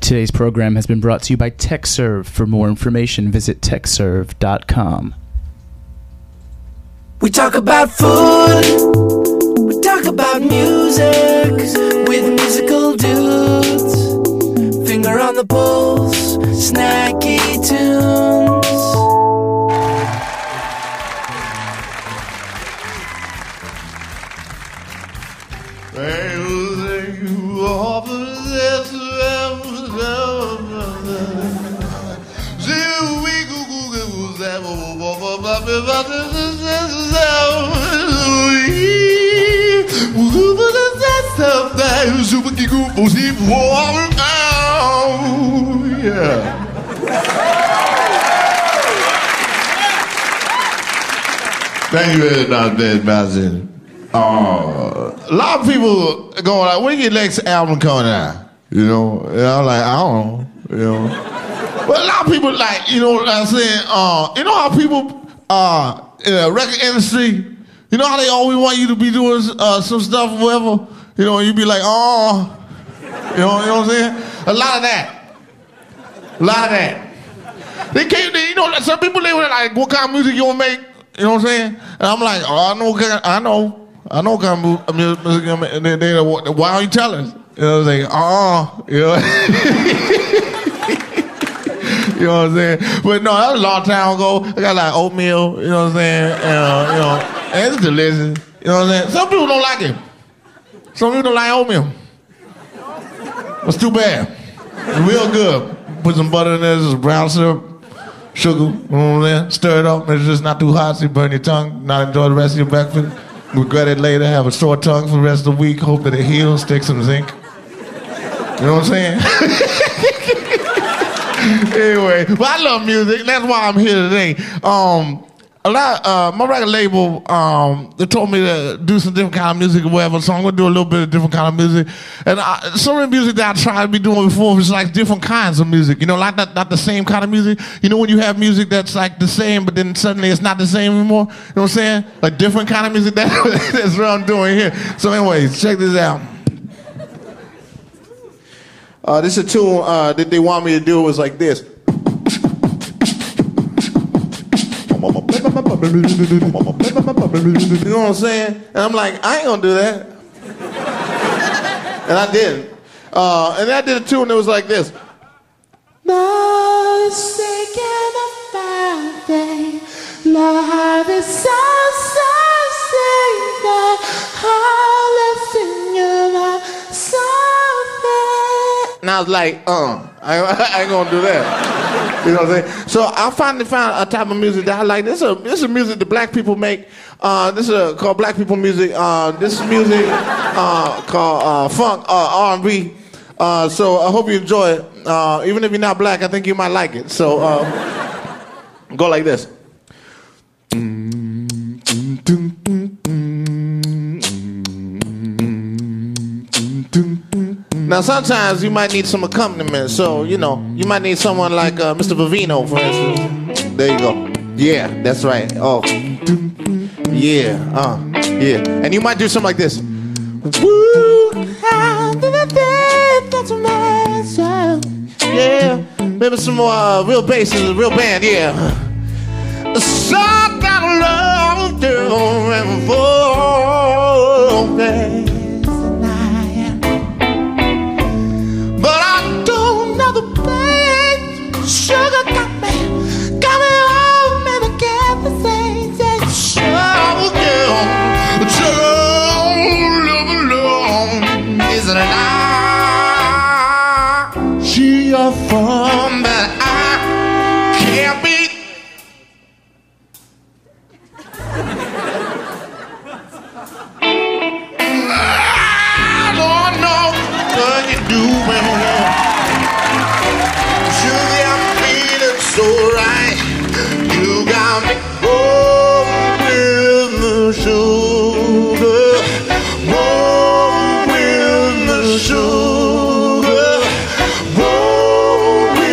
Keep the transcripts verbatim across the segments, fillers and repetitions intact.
Today's program has been brought to you by TechServe. For more information, visit tech serve dot com. We talk about food, we talk about music, with musical dudes. Finger on the pulse, snacky tunes. Yeah. Thank you very much, Master. Uh, a lot of people are going like, when your next album coming out? You know, and I'm like, I don't know, you know. But a lot of people like, you know what I'm saying? Uh, you know how people uh, in the record industry, you know how they always want you to be doing uh, some stuff or whatever? You know, and you be like, oh, you know, you know what I'm saying? A lot of that. A lot of that. They can't, they, you know, some people, they were like, what kind of music you want to make? You know what I'm saying? And I'm like, oh, I know, I know. I know what kind of music I'm making. And they, they, why are you telling us? You know what I'm saying? Uh-uh. You know? You know what I'm saying? But no, that was a long time ago. I got like oatmeal, you know what I'm saying? Uh, you know, and it's delicious. You know what I'm saying? Some people don't like it. Some people don't like oatmeal. It's too bad. It's real good. Put some butter in there, some brown syrup, sugar, you know what I'm saying? Stir it up, make sure it's not too hot so you burn your tongue, not enjoy the rest of your breakfast. Regret it later, have a sore tongue for the rest of the week, hope that it heals, stick some zinc. You know what I'm saying? Anyway, but I love music, that's why I'm here today. Um, a lot, uh, my record label, um, they told me to do some different kind of music or whatever, so I'm gonna do a little bit of different kind of music. And I, some of the music that I tried to be doing before was like different kinds of music, you know, like not, not the same kind of music. You know when you have music that's like the same, but then suddenly it's not the same anymore? You know what I'm saying? Like different kind of music, that, that's what I'm doing here. So anyways, check this out. Uh, this is a tune uh, that they want me to do. It was like this. You know what I'm saying? And I'm like, I ain't gonna do that. And I didn't. Uh, and then I did a tune that was like this. Forsaken about day, love is so, so sacred, all in your so fair. And I was like, uh, I, I ain't gonna do that. You know what I'm saying? So I finally found a type of music that I like. This is a, this is music that black people make. Uh, this is a, called black people music. Uh, this is music uh, called uh, funk, uh, R and B. Uh, so I hope you enjoy it. Uh, even if you're not black, I think you might like it. So uh, go like this. Now, sometimes you might need some accompaniment, so, you know, you might need someone like uh, Mister Vivino, for instance. There you go. Yeah, that's right. Oh. Yeah, uh, yeah. And you might do something like this. Woo! Yeah. Maybe some more uh, real bass and a real band, yeah. So got love to and for days. Sugar got me, got me home and I can't forsake it. Oh, girl, true love alone isn't an eye. She a form that I can't beat. I don't know what you're doing. So right, you got me warm with the sugar, warm with the sugar, warm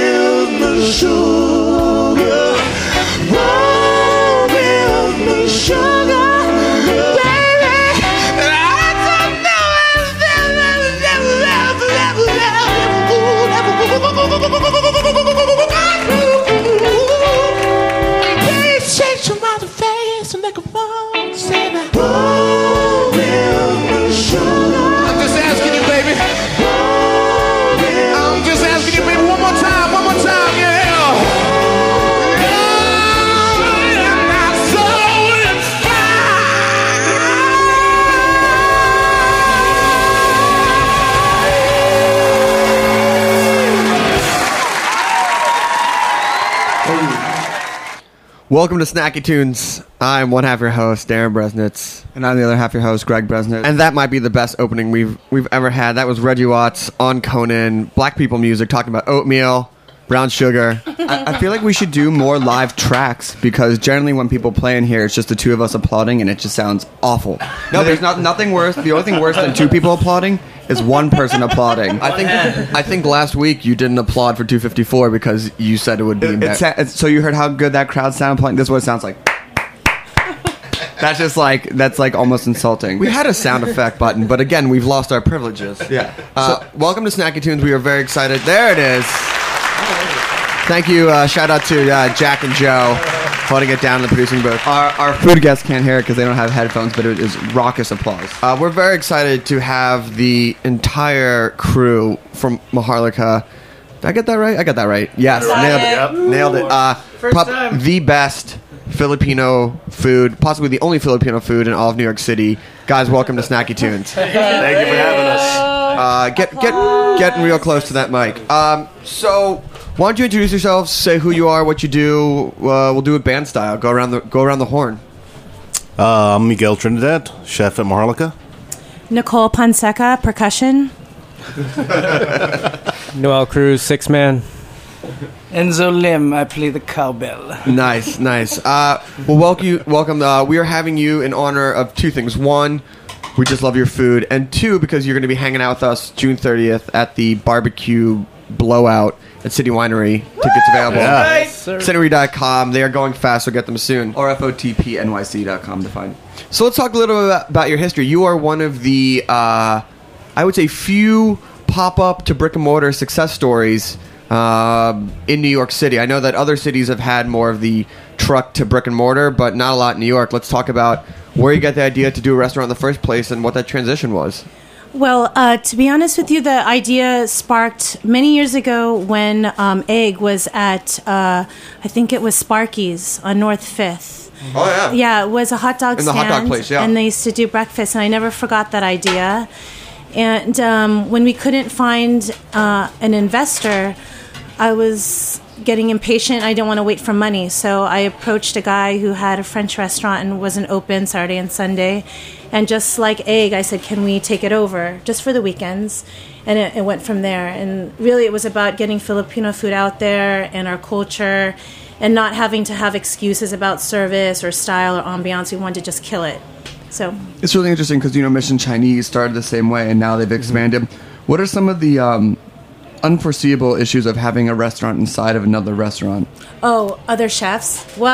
Welcome to Snacky Tunes. I'm one half your host, Darren Bresnitz. And I'm the other half your host, Greg Bresnitz. And that might be the best opening we've we've ever had. That was Reggie Watts on Conan, black people music, talking about oatmeal, brown sugar. I, I feel like we should do more live tracks because generally when people play in here, it's just the two of us applauding and it just sounds awful. No, there's not nothing worse. The only thing worse than two people applauding is one person applauding. I think I think last week you didn't applaud for two fifty-four because you said it would be. It, it sa- it's, so you heard how good that crowd sounded playing? This is what it sounds like. That's just like, that's like almost insulting. We had a sound effect button, but again, we've lost our privileges. Yeah. Uh, So- welcome to Snacky Tunes. We are very excited. There it is. Thank you. Uh, shout out to uh, Jack and Joe holding it down in the producing booth. Our, our food guests can't hear it because they don't have headphones, but it is raucous applause. Uh, we're very excited to have the entire crew from Maharlika. Did I get that right? I got that right. Yes, nailed it. Nailed it. Uh, pop- the best Filipino food, possibly the only Filipino food in all of New York City. Guys, welcome to Snacky Tunes. Thank you for having us. Uh, get get getting real close to that mic. Um, so why don't you introduce yourselves? Say who you are, what you do. Uh, we'll do it band style. Go around the go around the horn. Uh, I'm Miguel Trinidad, chef at Maharlika. Nicole Ponseca, percussion. Noel Cruz, six man. Enzo Lim, I play the cowbell. Nice, nice. Uh, well, welcome you. Welcome. Uh, we are having you in honor of two things. One, we just love your food, and two, because you're going to be hanging out with us June thirtieth at the barbecue blowout at City Winery. Tickets available. Yeah. Cinery dot com. They are going fast, so get them soon. Or F O T P N Y C dot com to find. So let's talk a little bit about, about your history. You are one of the, uh, I would say, few pop-up to brick-and-mortar success stories uh, in New York City. I know that other cities have had more of the truck to brick-and-mortar, but not a lot in New York. Let's talk about where you got the idea to do a restaurant in the first place and what that transition was. Well, uh, to be honest with you, the idea sparked many years ago when um, Egg was at, uh, I think it was Sparky's on North Fifth. Oh, yeah. Yeah, it was a hot dog In the stand. hot dog place, yeah. And they used to do breakfast, and I never forgot that idea. And um, when we couldn't find uh, an investor, I was getting impatient. I didn't want to wait for money. So I approached a guy who had a French restaurant and wasn't open Saturday and Sunday. And just like Egg, I said, can we take it over just for the weekends? And it, it went from there. And really it was about getting Filipino food out there and our culture and not having to have excuses about service or style or ambiance. We wanted to just kill it. So It's really interesting because, you know, Mission Chinese started the same way and now they've expanded. What are some of the um, unforeseeable issues of having a restaurant inside of another restaurant? Oh, other chefs? What?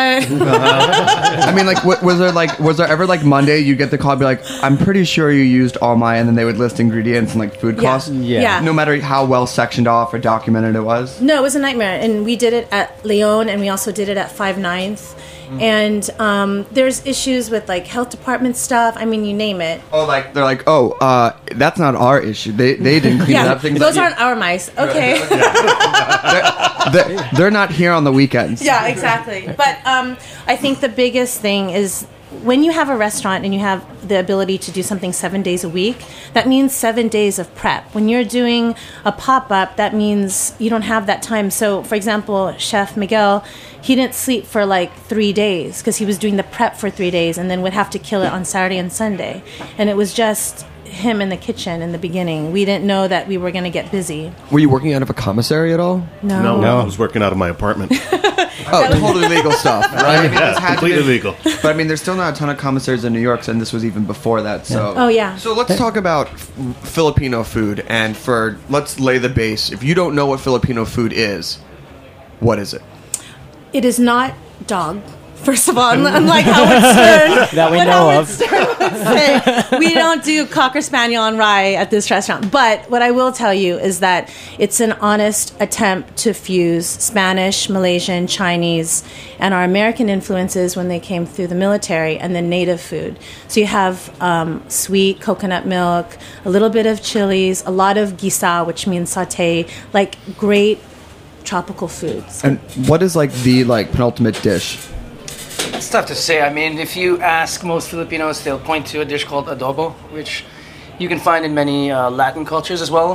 I mean, like, w- was there like, was there ever like Monday you get the call, be like, I'm pretty sure you used all my, and then they would list ingredients and like food Yeah. costs. Yeah. Yeah. No matter how well sectioned off or documented it was. No, it was a nightmare. And we did it at Leon, and we also did it at Five Ninth. And um, there's issues with like health department stuff. I mean, you name it. Oh, like they're like, oh, uh, that's not our issue. They they didn't clean it Yeah, up. Things those like, aren't our mice. Okay. they're, they're, they're not here on the weekends. Yeah, exactly. But um, I think the biggest thing is when you have a restaurant and you have the ability to do something seven days a week, that means seven days of prep. When you're doing a pop-up, that means you don't have that time. So, for example, Chef Miguel, he didn't sleep for like three days because he was doing the prep for three days and then would have to kill it on Saturday and Sunday. And it was just him in the kitchen in the beginning. We didn't know that we were going to get busy. Were you working out of a commissary at all? No. No, No. I was working out of my apartment. Oh, totally legal stuff, right? Yeah, completely legal. But I mean, there's still not a ton of commissaries in New York, and this was even before that. So Oh, yeah. So let's talk about f- Filipino food, and for let's lay the base. If you don't know what Filipino food is, what is it? It is not dog. First of all, unlike Howard Stern, That we what know Howard of. Stern would say, we don't do Cocker Spaniel on rye at this restaurant. But what I will tell you is that it's an honest attempt to fuse Spanish, Malaysian, Chinese, and our American influences when they came through the military, and then native food. So you have um, sweet coconut milk, a little bit of chilies, a lot of gisa, which means saute, like great tropical foods. And what is like the like penultimate dish? It's tough to say. I mean, if you ask most Filipinos, they'll point to a dish called adobo, which you can find in many uh, Latin cultures as well.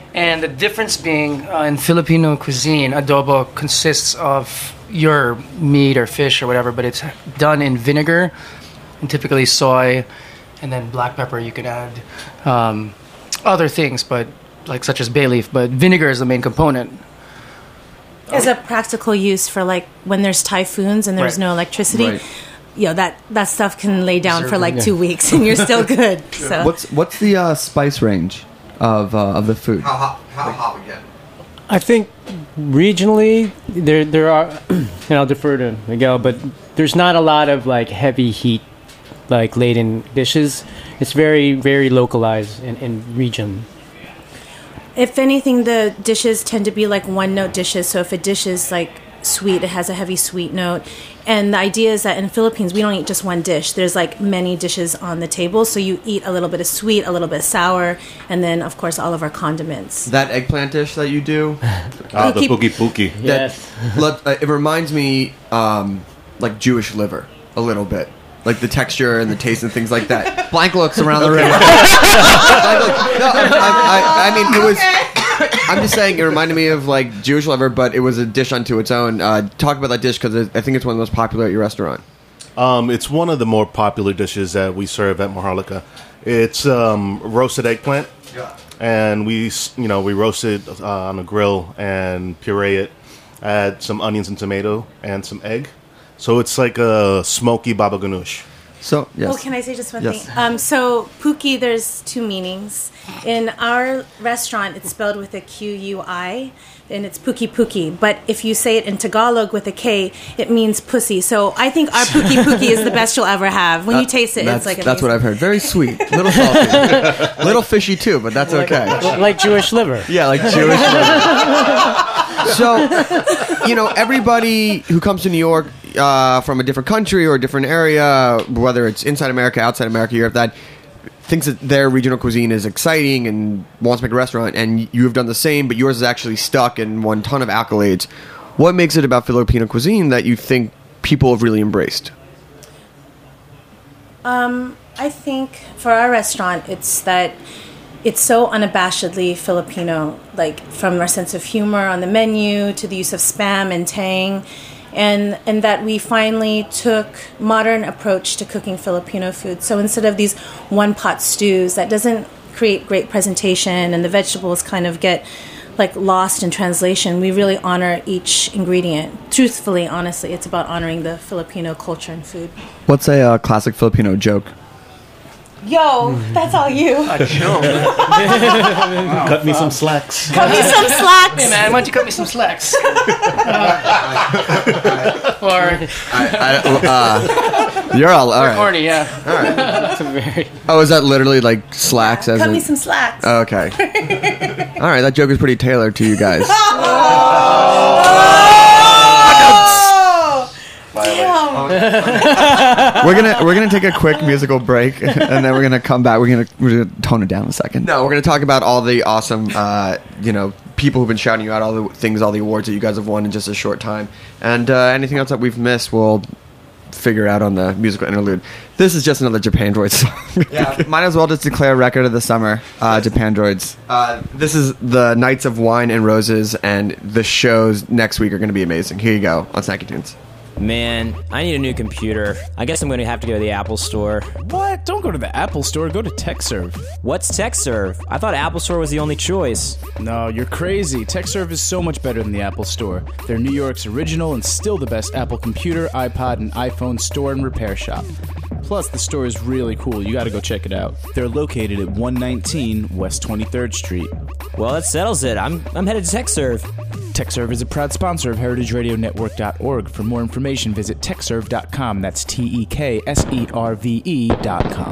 And the difference being uh, in Filipino cuisine, adobo consists of your meat or fish or whatever, but it's done in vinegar and typically soy, and then black pepper. You could add um, other things, but like such as bay leaf. But vinegar is the main component. As a practical use for like when there's typhoons and there's Right. no electricity. Right. You know, that, that stuff can lay down for like Yeah. two weeks and you're still good. So What's what's the uh, spice range of uh, of the food? How hot? How hot we get? I think regionally there there are, and I'll defer to Miguel, but there's not a lot of like heavy heat, like laden dishes. It's very very localized in, in region. if anything, the dishes tend to be like one note dishes. So if a dish is like sweet, it has a heavy sweet note. And the idea is that in the Philippines, we don't eat just one dish. There's like many dishes on the table. So you eat a little bit of sweet, a little bit of sour, and then, of course, all of our condiments. That eggplant dish that you do, Ah, the Pookie- pookie pookie. that, let- uh, it reminds me um, like Jewish liver a little bit. Like the texture and the taste and things like that. Blank looks around the room. Blank look. No, I, I, I mean, it was... I'm just saying it reminded me of like Jewish liver, but it was a dish unto its own. Uh, talk about that dish because I think it's one of the most popular at your restaurant. Um, it's one of the more popular dishes that we serve at Maharlika. It's um, roasted eggplant, Yeah. and we s- you know we roast it uh, on a grill and puree it. Add some onions and tomato and some egg, so it's like a smoky baba ganoush. So yes. Oh, can I say just one Yes. thing? Um, so Pookie, there's two meanings. In our restaurant, it's spelled with a Q U I, and it's Pookie Pookie. But if you say it in Tagalog with a K, it means pussy. So I think our Pookie Pookie is the best you'll ever have. When you taste it, that's, it's like amazing. that's what I've heard. Very sweet, little salty, little fishy too, but that's okay. like Jewish liver. Yeah, like Jewish. So, you know, everybody who comes to New York uh, from a different country or a different area, whether it's inside America, outside America, Europe, that thinks that their regional cuisine is exciting and wants to make a restaurant, and you have done the same, but yours is actually stuck and won a ton of accolades. What makes it about Filipino cuisine that you think people have really embraced? Um, I think for our restaurant, it's that it's so unabashedly Filipino, like from our sense of humor on the menu to the use of spam and tang, and and that we finally took modern approach to cooking Filipino food. So instead of these one pot stews, that doesn't create great presentation, and the vegetables kind of get like lost in translation. We really honor each ingredient. Truthfully, honestly, it's about honoring the Filipino culture and food. What's a uh, classic Filipino joke? Yo, that's all you. A joke. Cut me some slacks. Cut me some slacks. Hey man, why don't you cut me some slacks? Uh, or I, uh, you're all all right. corny, yeah. It's a very Oh, is that literally like slacks? As Cut in, me some slacks. Okay. All right, that joke is pretty tailored to you guys. we're gonna we're gonna take a quick musical break, and then we're gonna come back. We're gonna we're gonna tone it down a second. No, we're gonna talk about all the awesome, uh, you know, people who've been shouting you out, all the things, all the awards that you guys have won in just a short time, and uh, anything else that we've missed, we'll figure out on the musical interlude. This is just another Japan Droids song. Yeah, might as well just declare record of the summer, uh, Japan Droids. Uh, this is the Nights of Wine and Roses, and the shows next week are going to be amazing. Here you go on Snacky Tunes. Man, I need a new computer. I guess I'm going to have to go to the Apple Store. What? Don't go to the Apple Store. Go to TechServe. What's TechServe? I thought Apple Store was the only choice. No, you're crazy. TechServe is so much better than the Apple Store. They're New York's original and still the best Apple computer, iPod, and iPhone store and repair shop. Plus, the store is really cool. You gotta go check it out. They're located at one nineteen West twenty-third Street. Well, that settles it. I'm I'm headed to TechServe. TechServe is a proud sponsor of Heritage Radio Network dot org. For more information, visit tech serve dot com. That's T E K S E R V E dot com.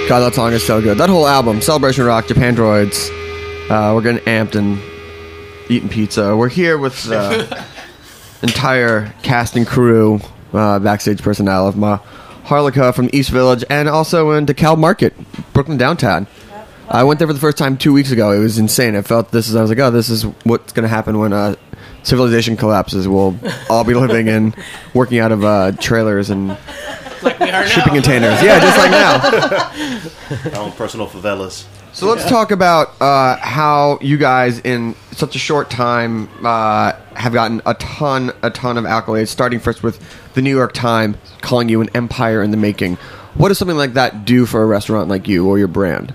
God, that song is so good. That whole album, Celebration Rock, Japan Droids. Uh, we're getting amped and eating pizza. We're here with the entire cast and crew, uh, backstage personnel of Maharlika from East Village, and also in DeKalb Market, Brooklyn downtown. I went there for the first time two weeks ago. It was insane. I felt this is. I was like, oh, this is what's going to happen when uh, civilization collapses. We'll all be living and working out of uh, trailers and Like we are shipping now. containers. Yeah, just like now. Our own personal favelas. So let's talk about uh, how you guys, in such a short time, uh, have gotten a ton, a ton of accolades. Starting first with the New York Times calling you an empire in the making. What does something like that do for a restaurant like you or your brand?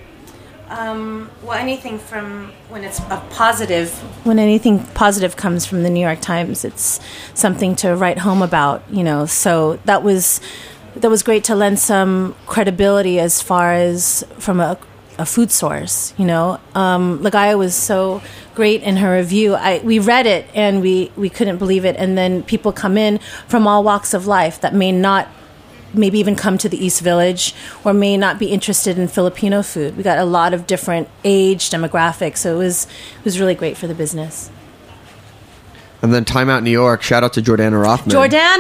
Um, well, anything from when it's a positive, when anything positive comes from the New York Times, it's something to write home about, you know. So that was that was great to lend some credibility as far as from a, a food source, you know. Um, Lagaya was so great in her review. I we read it and we we couldn't believe it, and then people come in from all walks of life that may not. Maybe even come to the East Village or may not be interested in Filipino food. We got a lot of different age demographics, so it was it was really great for the business. And then Time Out New York, shout out to Jordana Rothman. Jordana!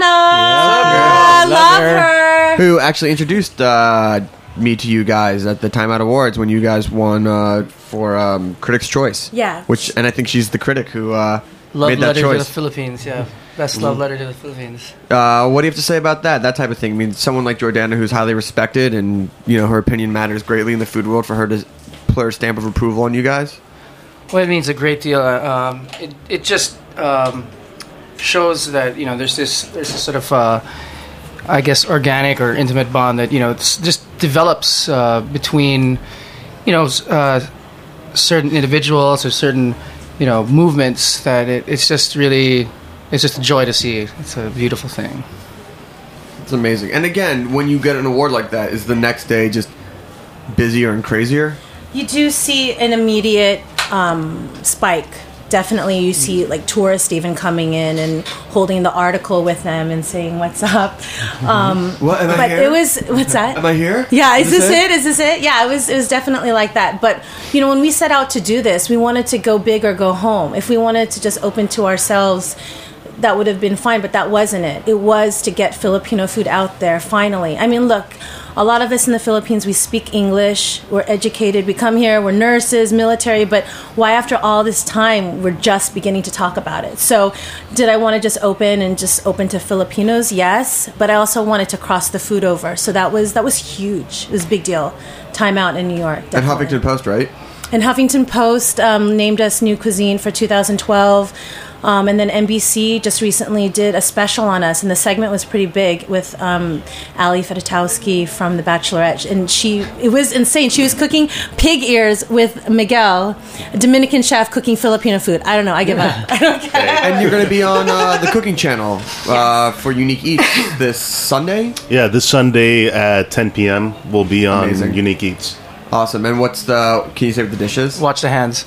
I Love love her. her! Who actually introduced uh, me to you guys at the Time Out Awards when you guys won uh, for um, Critics' Choice. Yeah. Which, and I think she's the critic who uh, Love made that letter to the choice. Philippines. Yeah, best love letter to the Philippines. Uh, what do you have to say about that? That type of thing. I mean, someone like Jordana, who's highly respected, and you know her opinion matters greatly in the food world. For her to put her stamp of approval on you guys. Well, it means a great deal. Uh, Um, it it just um, shows that you know there's this there's this sort of uh, I guess organic or intimate bond that you know s- just develops uh, between you know s- uh, certain individuals or certain you know movements that it, it's just really it's just a joy to see. It's a beautiful thing. It's amazing. And again, when you get an award like that, is the next day just busier and crazier? You do see an immediate um, spike. Definitely, you see like tourists even coming in and holding the article with them and saying "What's up?" Um, What, am I but here? it was what's that? Am I here? Yeah, is, Is this this it? it? Is this it? Yeah, it was. It was definitely like that. But you know, when we set out to do this, we wanted to go big or go home. If we wanted to just open to ourselves, that would have been fine. But that wasn't it. It was to get Filipino food out there. Finally, I mean, look. A lot of us in the Philippines, we speak English, we're educated, we come here, we're nurses, military, but why after all this time, we're just beginning to talk about it? So did I want to just open and just open to Filipinos? Yes, but I also wanted to cross the food over. So that was that was huge. It was a big deal. Time out in New York. And definitely. Huffington Post, right? And Huffington Post um, named us New Cuisine for two thousand twelve. Um, and then N B C just recently did a special on us, and the segment was pretty big with um, Ali Fedotowsky from The Bachelorette, and she it was insane. She was cooking pig ears with Miguel, a Dominican chef, cooking Filipino food. I don't know. I give up. I don't care. And you're going to be on uh, the cooking channel uh, for Unique Eats this Sunday? Yeah, this Sunday at ten p.m. we'll be on Amazing. Unique Eats. Awesome. And what's the, can you say the dishes? Watch the hands.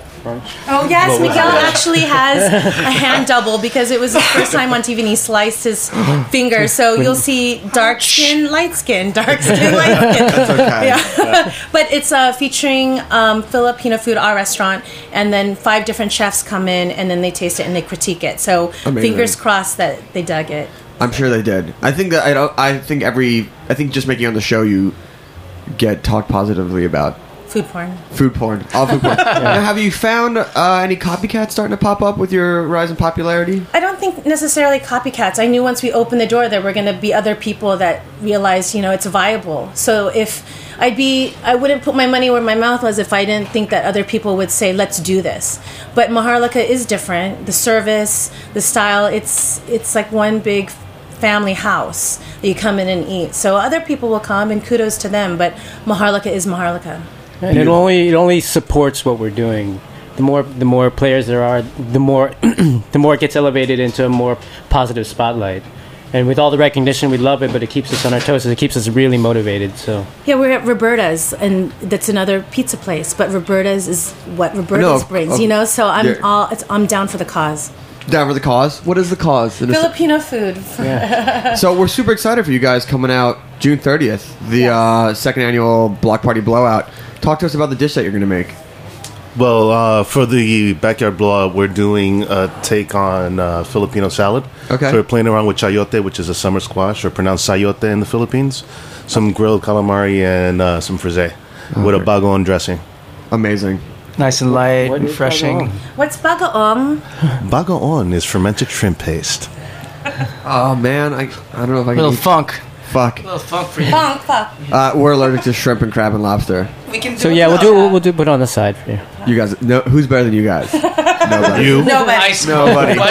Oh yes, Miguel actually has a hand double because it was his first time on T V and he sliced his finger. So you'll see dark skin, light skin, dark skin, light skin. That's okay. Yeah, but it's uh, featuring um, Filipino food, our restaurant, and then five different chefs come in and then they taste it and they critique it. So Amazing. fingers crossed that they dug it. I'm sure they did. I think that I don't. I think every. I think just making on the show, you get talked positively about Food porn. food porn. All food porn. Now, have you found uh, any copycats starting to pop up with your rise in popularity? I don't think necessarily copycats. I knew once we opened the door there were going to be other people that realized, you know, it's viable. So if I'd be, I wouldn't put my money where my mouth was if I didn't think that other people would say, let's do this. But Maharlika is different. The service, the style, it's it's like one big family house that you come in and eat. So other people will come and kudos to them, but Maharlika is Maharlika. And it only it only supports what we're doing. The more the more players there are, the more the more it gets elevated into a more positive spotlight. And with all the recognition, we love it, but it keeps us on our toes. It keeps us really motivated. So Yeah, we're at Roberta's, and that's another pizza place. But Roberta's is what Roberta's No, of- brings, of- you know. So I'm yeah. all it's, I'm down for the cause. Down for the cause. What is the cause? It is- Filipino food. So we're super excited for you guys coming out June thirtieth, the uh, second annual Block Party Blowout. Talk to us about the dish that you're going to make. Well, uh, for the Backyard Blowout, we're doing a take on uh, Filipino salad. Okay. So we're playing around with chayote, which is a summer squash, or pronounced sayote in the Philippines. Some grilled calamari and uh, some frisee with a bagoong dressing. Amazing. Nice and light, What is refreshing. What's bagoong? Bagoong is fermented shrimp paste. Oh man, I I don't know if I can. Little eat- funk. Fuck. Little funk for you. Funk, fuck. Uh, we're allergic to shrimp and crab and lobster. We can do So it yeah, we'll do without we'll, we'll do put it on the side for you. You guys, no, who's better than you guys? Nobody. You? that. Nobody. Ice Nobody.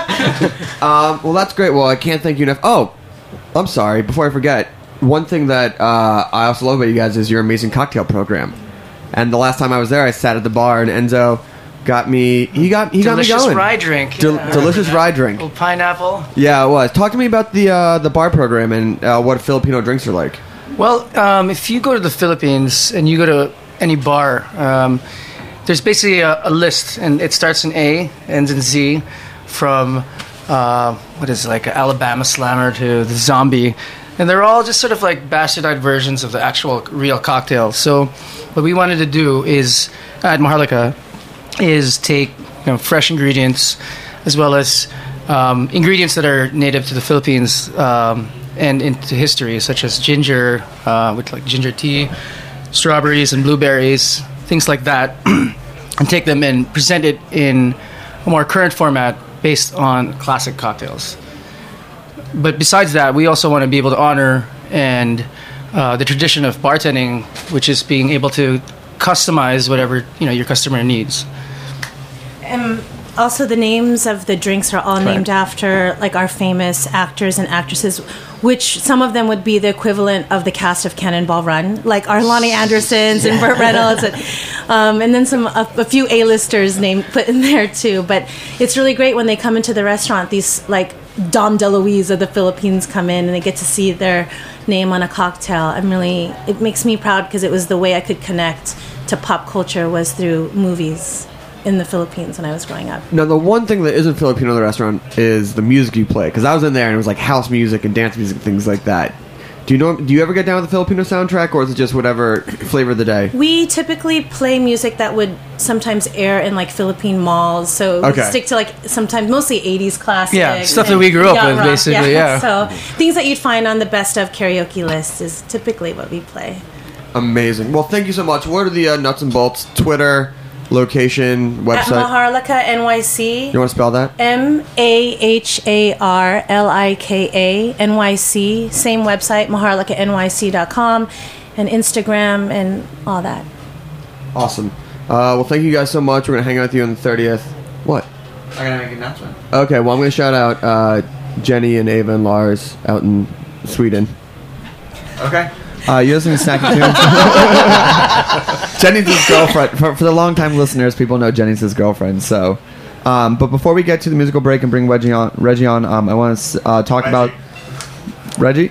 Um, well, that's great. Well, I can't thank you enough. Oh, I'm sorry. Before I forget, one thing that uh, I also love about you guys is your amazing cocktail program. And the last time I was there, I sat at the bar and Enzo got me. He got he Delicious got me going. rye drink. Del- Yeah. delicious rye drink. Little pineapple. Yeah, it was. Talk to me about the uh, the bar program and uh, what Filipino drinks are like. Well, um, if you go to the Philippines and you go to any bar, um, there's basically a, a list, and it starts in A, ends in Z, from uh, what is it, like Alabama Slammer to the Zombie, and they're all just sort of like bastardized versions of the actual real cocktail. So, what we wanted to do is at Maharlika is take you know fresh ingredients as well as um, ingredients that are native to the Philippines. Um, and into history, such as ginger, uh, with like ginger tea, strawberries and blueberries, things like that, and take them and present it in a more current format based on classic cocktails. But besides that, we also want to be able to honor and uh, the tradition of bartending, which is being able to customize whatever you know your customer needs. Um, also, the names of the drinks are all named after like our famous actors and actresses, which some of them would be the equivalent of the cast of Cannonball Run, like Arlani Andersons and Burt Reynolds, and, um, and then some a, a few A-listers named put in there too. But it's really great when they come into the restaurant. These like Dom DeLuise of the Philippines come in and they get to see their name on a cocktail. I'm really it makes me proud because it was the way I could connect to pop culture was through movies in the Philippines when I was growing up. Now, the one thing that isn't Filipino in the restaurant is the music you play. Because I was in there and it was like house music and dance music, things like that. Do you know? Do you ever get down with the Filipino soundtrack, or is it just whatever flavor of the day? We typically play music that would sometimes air in like Philippine malls, so we Okay. stick to like sometimes mostly eighties classics. Yeah, stuff that and we grew up yacht with, rock, basically, yeah. So things that you'd find on the best of karaoke list is typically what we play. Amazing. Well, thank you so much. What are the uh, nuts and bolts? Twitter, location, At website. Maharlika N Y C. You want to spell that? M A H A R L I K A N Y C. Same website, maharlika N Y C dot com, and Instagram and all that. Awesome. Uh, well, thank you guys so much. We're gonna hang out with you on the thirtieth. What? I'm gonna make an announcement. Okay. Well, I'm gonna shout out uh, Jenny and Ava and Lars out in Sweden. Okay. Uh, you're listening to Snacky Tunes. Jenny's his girlfriend. For, for the long-time listeners, people know Jenny's his girlfriend. So, um, but before we get to the musical break and bring Reggie on, Reggie on, um, I want to uh, talk Reggie. about Reggie.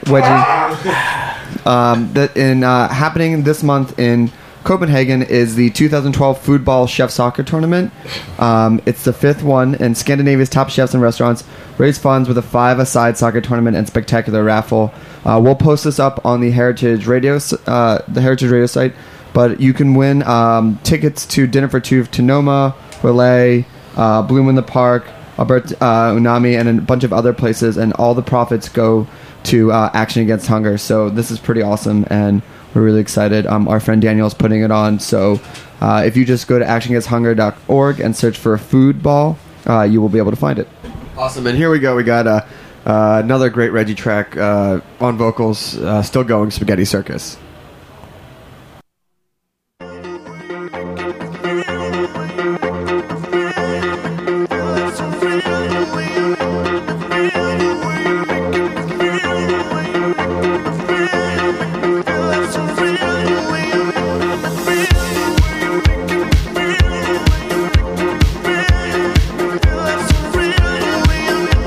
Reggie. Um, that in uh, happening this month in Copenhagen is the two thousand twelve Foodball Chef Soccer Tournament. Um, it's the fifth one, and Scandinavia's top chefs and restaurants raise funds with a five-a-side soccer tournament and spectacular raffle. Uh, we'll post this up on the Heritage Radio, uh, the Heritage Radio site. But you can win um, tickets to Dinner for Two to Noma, Relay, uh, Bloom in the Park, Albert uh, Unami, and a bunch of other places. And all the profits go to uh, Action Against Hunger. So this is pretty awesome, and we're really excited. Um, our friend Daniel's putting it on. So uh, if you just go to action against hunger dot org and search for Food Ball, uh, you will be able to find it. Awesome. And here we go. We got uh, uh, another great Reggie track uh, on vocals, uh, still going, Spaghetti Circus.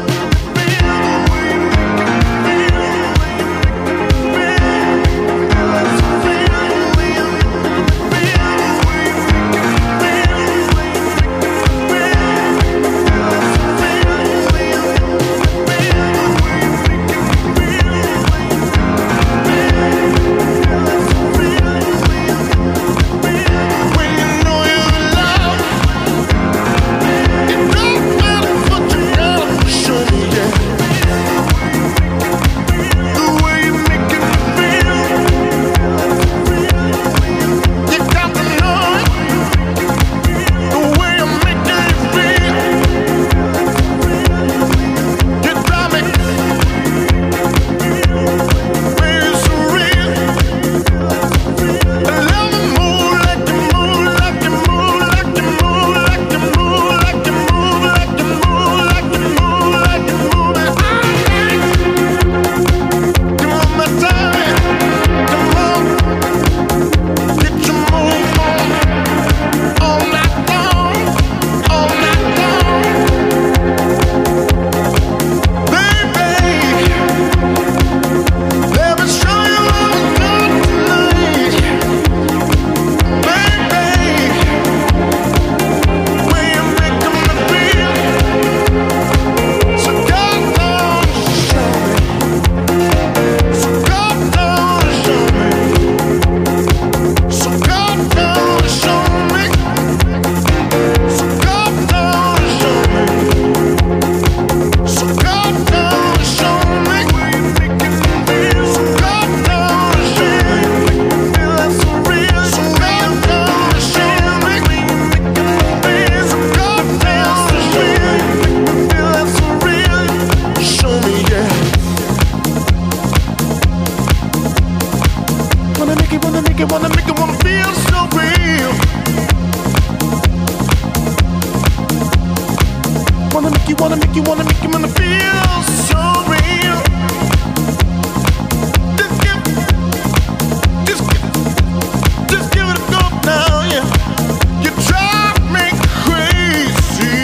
Real make it, wanna make it, wanna make it, wanna feel so real. Wanna make you, wanna make you, wanna make you, wanna feel so real. Just give, just give, just give it a go now, yeah. You drive me crazy.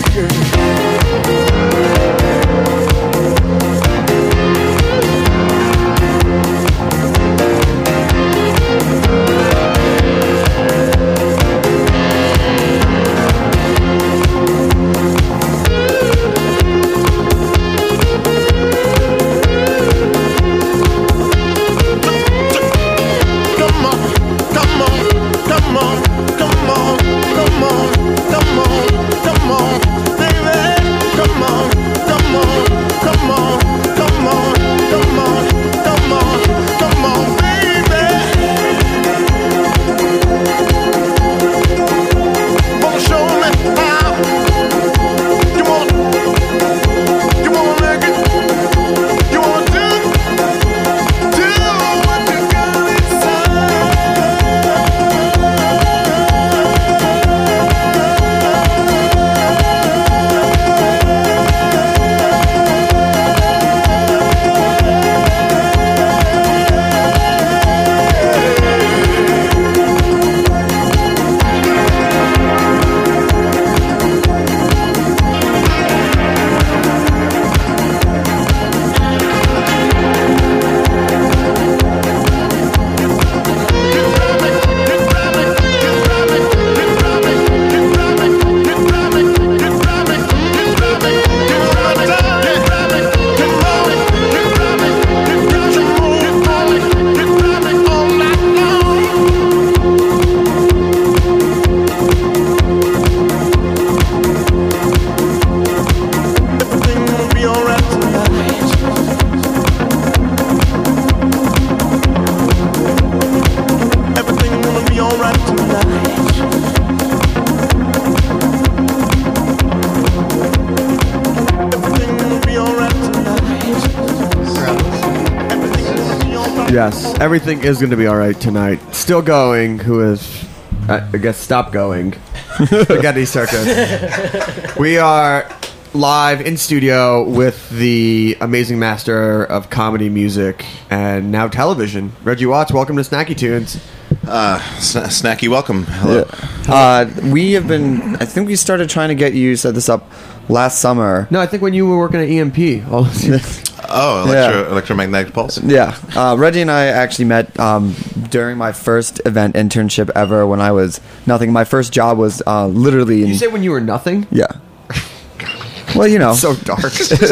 Yes, everything is going to be all right tonight. Still going, who is, I guess, stop going. Spaghetti Circus. We are live in studio with the amazing master of comedy, music, and now television, Reggie Watts. Welcome to Snacky Tunes. Uh, sn- Snacky, welcome. Hello. Yeah. Uh, we have been, I think we started trying to get you set this up last summer. No, I think when you were working at E M P. All Oh, electro, yeah. electromagnetic pulse. Yeah. Uh, Reggie and I actually met um, during my first event internship ever when I was nothing. My first job was uh, literally in... You say when you were nothing? Yeah. Well, you know. So dark.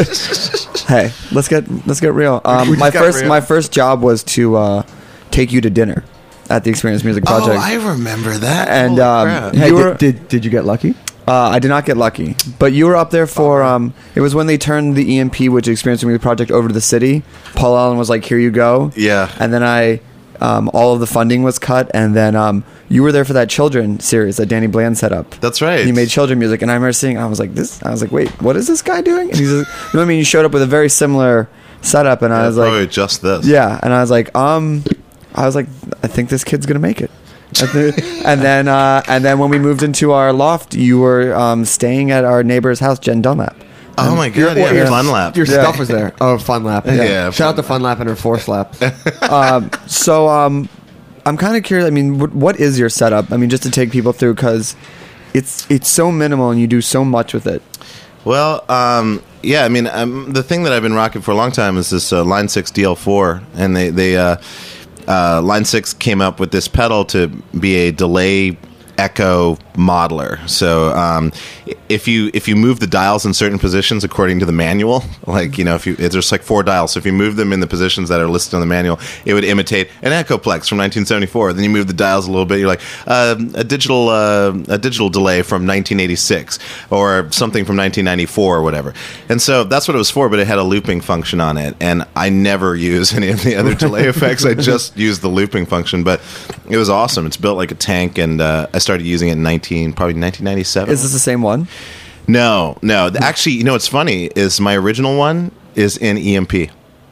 Hey, let's get let's get real. Um, my first real. my first job was to uh, take you to dinner at the Experience Music Project. Oh, I remember that. And um, hey, you were, did, did did you get lucky? Uh, I did not get lucky, but you were up there for. Um, it was when they turned the E M P, which is Experience Music Project, over to the city. Paul Allen was like, "Here you go." Yeah. And then I, um, all of the funding was cut, and then um, you were there for that children series that Danny Bland set up. That's right. He made children music, and I remember seeing. I was like, "This." I was like, "Wait, what is this guy doing?" And he's, like, you know what I mean? You showed up with a very similar setup, and yeah, I was probably like, "Just this." Yeah, and I was like, um, I was like, I think this kid's gonna make it. and then uh, and then when we moved into our loft, you were um, staying at our neighbor's house, Jen Dunlap. Oh and my god, yeah, your, Fun Lap. Your yeah. stuff was there. Oh, Fun Lap. Yeah. yeah Shout out to Fun Lap and her Force Lap. um, so um, I'm kind of curious. I mean, what, what is your setup? I mean, just to take people through, because it's it's so minimal and you do so much with it. Well, um, yeah, I mean, um, the thing that I've been rocking for a long time is this uh, Line six D L four, and they they. Uh, Uh, Line six came up with this pedal to be a delay echo modeler. So um, if you if you move the dials in certain positions according to the manual, like, you know, if you there's like four dials, so if you move them in the positions that are listed on the manual, it would imitate an Echoplex from nineteen seventy-four. Then you move the dials a little bit, you're like uh, a digital uh, a digital delay from nineteen eighty-six or something from nineteen ninety-four or whatever. And so that's what it was for, but it had a looping function on it, and I never use any of the other delay effects. I just use the looping function, but it was awesome. It's built like a tank, and uh, I started using it in nineteen probably nineteen ninety-seven. Is this the same one? No, no. Actually, you know what's funny is my original one is in E M P.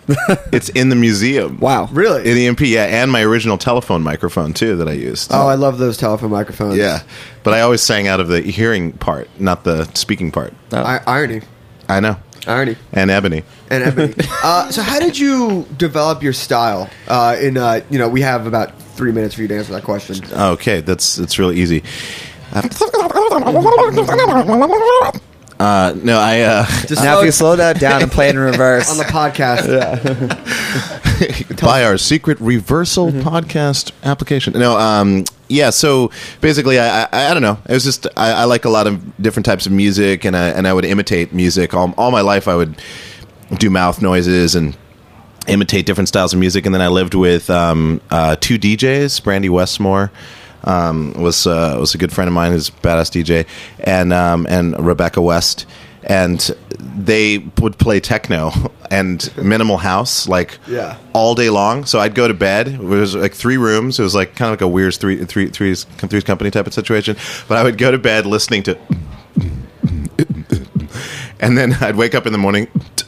It's in the museum. Wow. Really? In the M P, yeah, and my original telephone microphone too that I used. Oh, I love those telephone microphones. Yeah, but I always sang out of the hearing part, not the speaking part. I- irony. I know. Irony. And ebony. And ebony. uh, so, how did you develop your style? Uh, in uh, you know, we have about three minutes for you to answer that question. Okay, that's that's really easy. Uh, no, I. Uh, Just now, if you slow that down and play it in reverse on the podcast, yeah. Buy our secret reversal mm-hmm. podcast application. No, um, yeah. So basically, I, I, I don't know. It was just I, I like a lot of different types of music, and I and I would imitate music all all my life. I would do mouth noises and imitate different styles of music, and then I lived with um, uh, two D Js, Brandy Westmore. Um, was uh, was a good friend of mine who's a badass D J, and um, and Rebecca West, and they would play techno and minimal house like yeah. all day long. So I'd go to bed. It was like three rooms. It was like kind of like a weird three three three's three's company type of situation. But I would go to bed listening to, and then I'd wake up in the morning.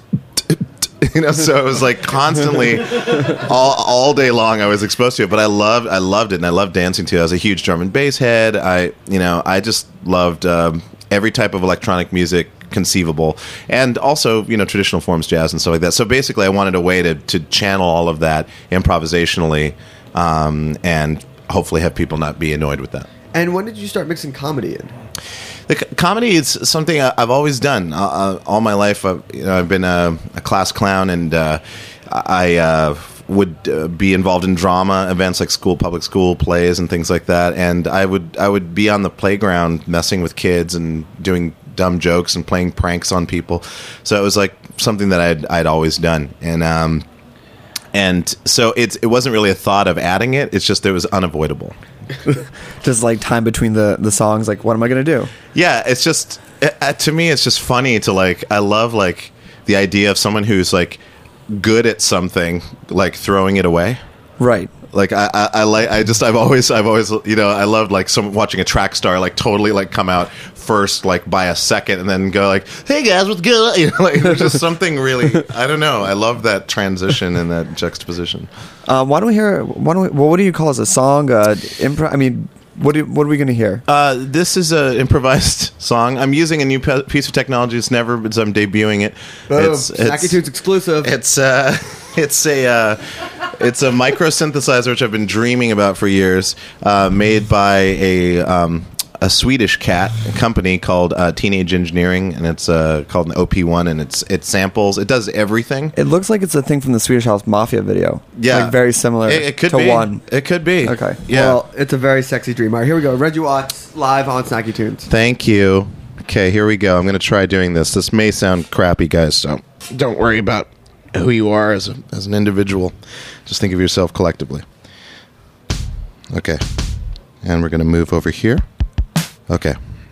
You know, so it was like constantly all all day long I was exposed to it, but I loved I loved it and I loved dancing too. I was a huge drum and bass head. I you know I just loved um, every type of electronic music conceivable, and also you know traditional forms, jazz and stuff like that. So basically, I wanted a way to to channel all of that improvisationally, um, and hopefully have people not be annoyed with that. And when did you start mixing comedy in? The c- comedy is something I- I've always done. Uh, uh, all my life, I've, you know, I've been a, a class clown, and uh, I uh, would uh, be involved in drama events like school, public school plays, and things like that. And I would I would be on the playground messing with kids and doing dumb jokes and playing pranks on people. So it was like something that I'd I'd always done, and um, and so it's it wasn't really a thought of adding it. It's just it was unavoidable. Just like time between the, the songs, like, what am I going to do? Yeah, it's just, uh, to me, it's just funny to, like, I love, like, the idea of someone who's, like, good at something, like, throwing it away. Right. Like, I, I, I like, I just, I've always, I've always, you know, I loved, like, some watching a track star, like, totally, like, come out first, like, by a second, and then go, like, hey, guys, what's good? You know, like, there's just something really, I don't know, I love that transition and that juxtaposition. Uh, why don't we hear, why don't we, well, what do you call this, a song? Uh, impro- I mean, what do, what are we going to hear? Uh, this is an improvised song. I'm using a new pe- piece of technology. It's never, it's, I'm debuting it. Boom. It's, it's Snacky Tunes exclusive. It's uh, it's a uh, it's a micro synthesizer which I've been dreaming about for years. Uh, made by a um, a Swedish cat company called uh, Teenage Engineering, and it's uh, called an O P one, and it's it samples. It does everything. It looks like it's a thing from the Swedish House Mafia video. Yeah, like very similar. It, it could to be one. It could be. Okay. Yeah. Well, it's a very sexy dream. All right, here we go. Reggie Watts live on Snacky Tunes. Thank you. Okay, here we go. I'm going to try doing this. This may sound crappy, guys, so don't worry about who you are as a, as an individual. Just think of yourself collectively. Okay. And we're going to move over here. Okay.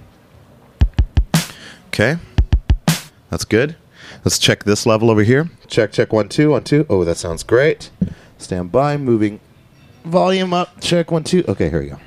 Okay. That's good. Let's check this level over here. Check, check, one, two, one, two. Oh, that sounds great. Stand by, moving volume up. Check, one, two. Okay, here we go.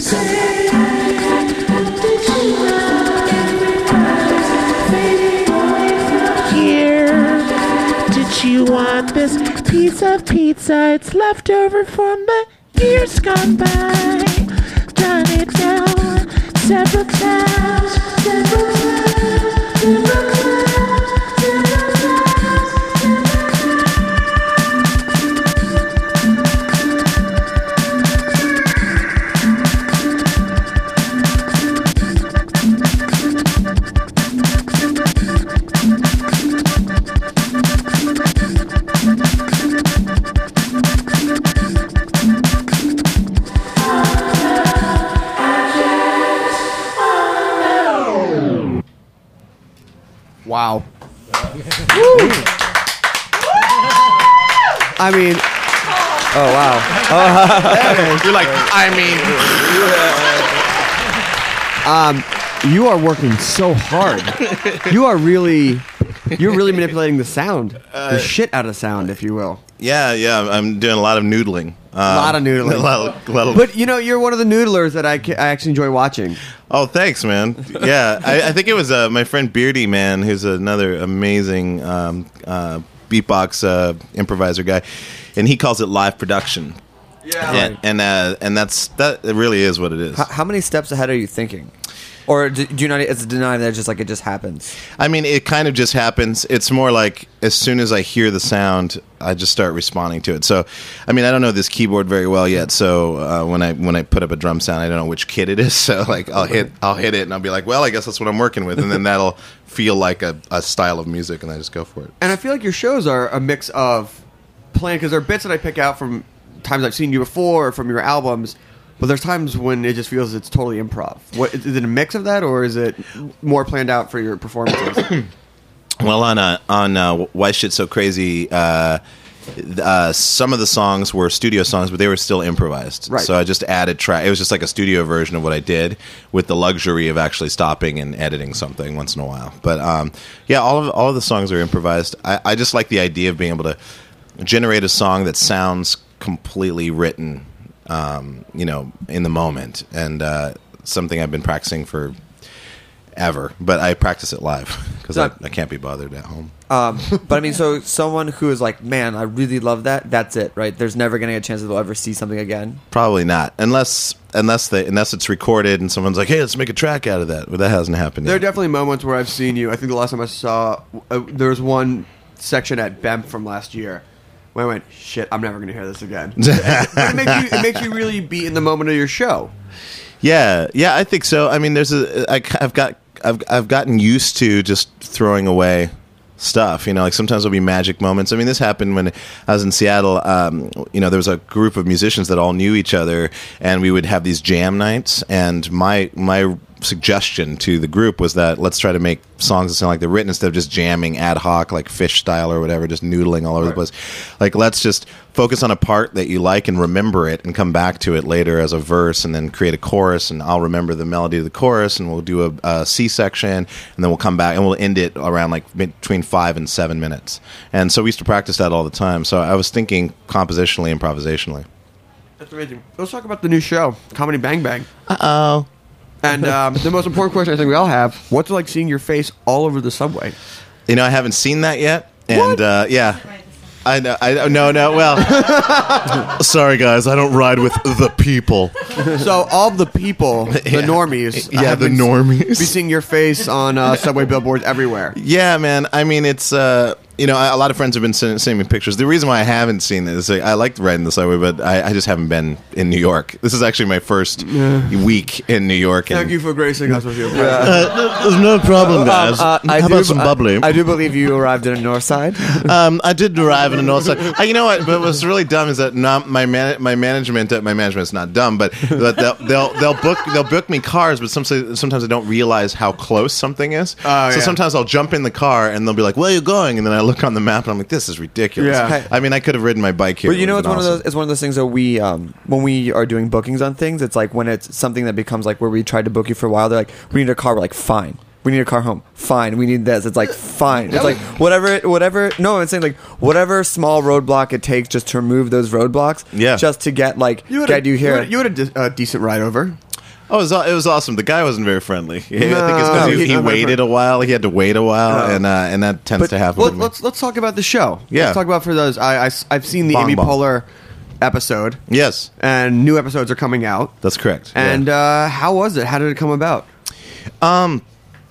Here, did you want this piece of pizza? It's left over from the years gone by. Done it now several times, several times, several times. Wow. I mean, oh wow. You're like, I mean, um, you are working so hard. You are really, you're really manipulating the sound, the shit out of sound, if you will. yeah, yeah. I'm doing a lot of noodling. Um, A lot of noodling. a lot of- a lot of- But you know, you're one of the noodlers that I, ca- I actually enjoy watching. Oh, thanks, man. Yeah, I, I think it was uh, my friend Beardy Man, who's another amazing um, uh, beatbox uh, improviser guy, and he calls it live production. Yeah, and and, uh, and that's that. It really is what it is. How, how many steps ahead are you thinking? Or do, do you not? It's denying that it's just like it just happens. I mean, it kind of just happens. It's more like as soon as I hear the sound, I just start responding to it. So, I mean, I don't know this keyboard very well yet. So uh, when I when I put up a drum sound, I don't know which kit it is. So like I'll hit I'll hit it and I'll be like, well, I guess that's what I'm working with, and then that'll feel like a, a style of music, and I just go for it. And I feel like your shows are a mix of playing, because there are bits that I pick out from times I've seen you before or from your albums, but there's times when it just feels it's totally improv. What, is it a mix of that, or is it more planned out for your performances? Well, on uh, on uh, Why Shit So Crazy, uh, uh, some of the songs were studio songs, but they were still improvised. Right. So I just added track. It was just like a studio version of what I did, with the luxury of actually stopping and editing something once in a while. But um, yeah, all of all of the songs are improvised. I, I just like the idea of being able to generate a song that sounds completely written, um, you know, in the moment, and uh, something I've been practicing for ever, but I practice it live because I, I can't be bothered at home. Um, but I mean, so someone who is like, man, I really love that. That's it, right? There's never going to get a chance that they'll ever see something again. Probably not, unless unless they unless it's recorded and someone's like, hey, let's make a track out of that. But that hasn't happened There are yet. definitely moments where I've seen you. I think the last time I saw, uh, there was one section at B E M from last year where I went, shit, I'm never going to hear this again. But it makes you, it makes you really be in the moment of your show. Yeah, yeah, I think so. I mean, there's a I, I've got I've I've gotten used to just throwing away stuff. You know, like sometimes there'll be magic moments. I mean, this happened when I was in Seattle. Um, you know, there was a group of musicians that all knew each other, and we would have these jam nights. And my my suggestion to the group was that let's try to make songs that sound like they're written instead of just jamming ad hoc, like Fish style or whatever, just noodling all over the place. Like, let's just focus on a part that you like and remember it and come back to it later as a verse, and then create a chorus, and I'll remember the melody of the chorus, and we'll do a, a C section, and then we'll come back and we'll end it around like between five and seven minutes. And so we used to practice that all the time. So I was thinking compositionally, improvisationally. That's amazing. Let's talk about the new show, Comedy Bang Bang. Uh-oh. And um, the most important question I think we all have, what's it like seeing your face all over the subway? You know, I haven't seen that yet. And uh, yeah. I know. I no no. Well, sorry guys, I don't ride with the people. So all the people, the Yeah. normies, Yeah, have the been- normies. be seeing your face on uh, subway billboards everywhere. Yeah, man. I mean, it's uh, you know, a lot of friends have been sending, sending me pictures. The reason why I haven't seen it is like, I liked riding the subway, but I, I just haven't been in New York. This is actually my first week in New York. And, Thank you for gracing us with your presence. Uh, there's no problem, guys. Um, uh, I How do, about some bubbly? I, I do believe you arrived in the north side. um, I did arrive in the north side. Uh, you know what? But what's really dumb is that not my man, my management, uh, my management's not dumb, but but they'll, they'll they'll book they'll book me cars, but sometimes sometimes I don't realize how close something is. Oh, so yeah. sometimes I'll jump in the car and they'll be like, "Where are you going?" And then I look on the map and I'm like, "This is ridiculous." Yeah. I mean, I could have ridden my bike here. But you know, It it's would've one been of those. It's one of those things that we, um, when we are doing bookings on things, it's like when it's something that becomes like where we tried to book you for a while. They're like, "We need a car." We're like, "Fine." We need a car home. Fine. We need this. It's like fine. It's like whatever. Whatever. No, I'm saying like whatever small roadblock it takes just to remove those roadblocks. Yeah. Just to get like You had get a, you here. You had, you had a, de- a decent ride over. Oh, it was, it was awesome. The guy wasn't very friendly. I think it's No, because he, he- he waited a while. He had to wait a while, Oh. and uh, and that tends to happen. Let, with me. let's let's talk about the show. Yeah. Let's talk about for those. I, I have seen the Bong Amy Bong. Poehler episode. Yes, and new episodes are coming out. That's correct. And uh, how was it? How did it come about? Um,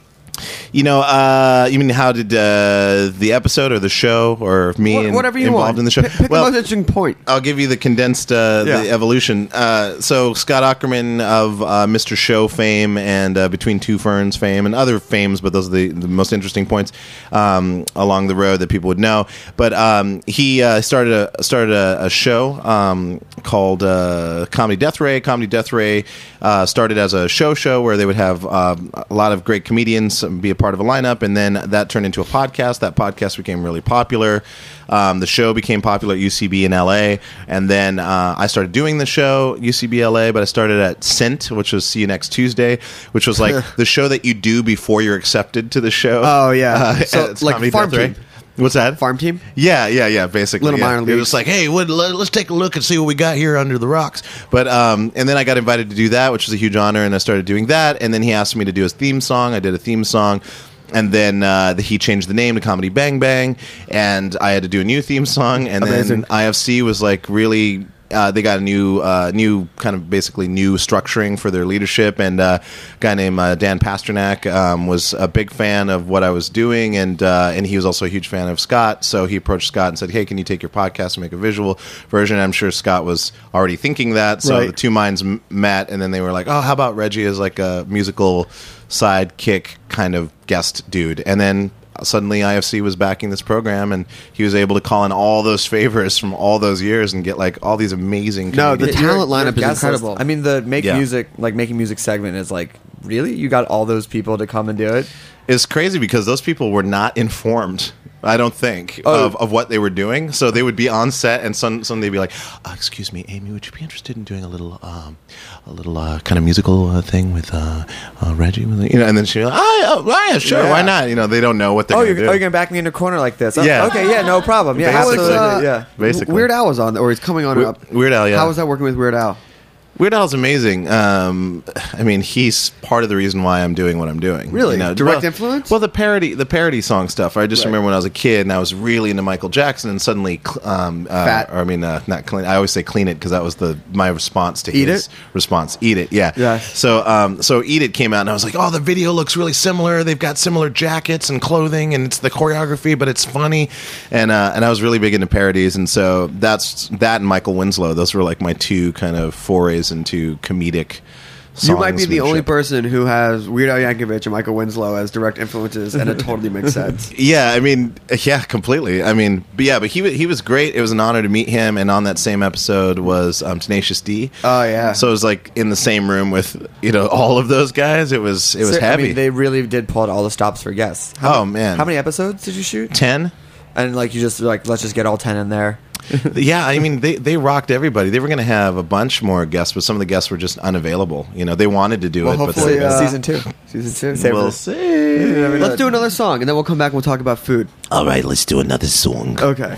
you know, uh, you mean how did uh, the episode or the show or me Wha- in- whatever you involved want. in the show? Pick, pick well, the most interesting point. I'll give you the condensed uh, Yeah. the evolution. Uh, so Scott Ackerman of uh, Mister Show fame and uh, Between Two Ferns fame and other fames, but those are the, the most interesting points um, along the road that people would know. But um, he uh, started a started a, a show um, called uh, Comedy Death Ray. Comedy Death Ray uh, started as a show show where they would have um, a lot of great comedians be a part of a lineup, and then that turned into a podcast. That podcast became really popular. Um, the show became popular at U C B in L A, and then uh, I started doing the show U C B L A, but I started at Scent, which was See You Next Tuesday, which was like the show that you do before you're accepted to the show. Oh yeah, Uh, so it's like Comedy farm Death Ray. team. What's that? Farm team? Yeah, yeah, yeah. Basically, Little yeah. minor They're leagues. just like, hey, what, let, let's take a look and see what we got here under the rocks. But um, and then I got invited to do that, which was a huge honor, and I started doing that. And then he asked me to do his theme song. I did a theme song. And then uh, he changed the name to Comedy Bang Bang, and I had to do a new theme song. And Amazing. then I F C was like really. Uh, they got a new, uh, new kind of basically new structuring for their leadership, and uh, a guy named uh, Dan Pasternak um, was a big fan of what I was doing, and uh, and he was also a huge fan of Scott. So he approached Scott and said, "Hey, can you take your podcast and make a visual version?" And I'm sure Scott was already thinking that, so Right. the two minds m- met, and then they were like, "Oh, how about Reggie as like a musical sidekick kind of guest dude?" And then suddenly I F C was backing this program, and he was able to call in all those favors from all those years and get like all these amazing No, the comedians. talent lineup is guest list. incredible. I mean, the make Yeah. music, like making music segment is like, really? You got all those people to come and do it? It's crazy because those people were not informed, I don't think, Oh. of, of what they were doing. So they would be on set, and some some they'd be like, uh, "Excuse me, Amy, would you be interested in doing a little, um, a little uh, kind of musical uh, thing with uh, uh, Reggie?" You know, and then she'd be like, "Oh, yeah, oh, yeah, sure, Yeah. why not?" You know, they don't know what they're Oh, going you're, to do. oh, you're gonna back me in a corner like this? Oh, Yeah. Okay. Yeah. No problem. Yeah. Basically. Absolutely. yeah. Basically, Weird Al was on, or he's coming on Weird- up. Weird Al, yeah. How was that working with Weird Al? Weird Al's amazing. Um, I mean, he's part of the reason why I'm doing what I'm doing. Really? You know, Direct well, influence? Well, the parody, the parody song stuff. I just Right. remember when I was a kid and I was really into Michael Jackson, and suddenly, cl- um, uh, Fat. or I mean, uh, not clean. I always say "clean it" because that was the my response to Eat his It? response. Eat it, yeah. Yes. So, um, so "Eat It" came out, and I was like, "Oh, the video looks really similar. They've got similar jackets and clothing, and it's the choreography, but it's funny." And uh, and I was really big into parodies, and so that's that and Michael Winslow. Those were like my two kind of forays into comedic. You might be the only songsmanship. person who has Weird Al Yankovic and Michael Winslow as direct influences, and it totally makes sense. Yeah, I mean, yeah, completely. I mean, but yeah, but he wa- he was great. It was an honor to meet him. And on that same episode was um, Tenacious D. Oh yeah. So it was like in the same room with you know all of those guys. It was it was So, heavy. I mean, they really did pull out all the stops for guests. How Oh, ma- man. How many episodes did you shoot? Ten. And like you just like let's just get all ten in there. Yeah, I mean they they rocked everybody. They were going to have a bunch more guests, but some of the guests were just unavailable. You know, they wanted to do Well, it, but hopefully, they, uh, season two. Season two. Save we'll it. see. Let's do another song, and then we'll come back and we'll talk about food. All right, let's do another song. Okay.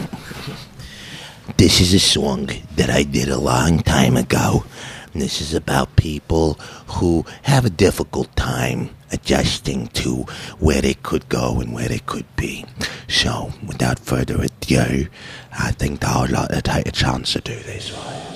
This is a song that I did a long time ago. And this is about people who have a difficult time adjusting to where they could go and where they could be. So, without further ado, I think I'd like to take a chance to do this.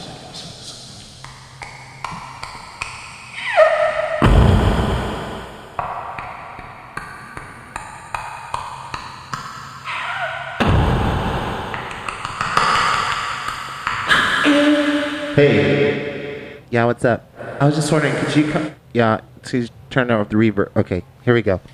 Hey. Yeah, what's up? I was just wondering, could you come? Yeah, please turn off the reverb. Okay, here we go.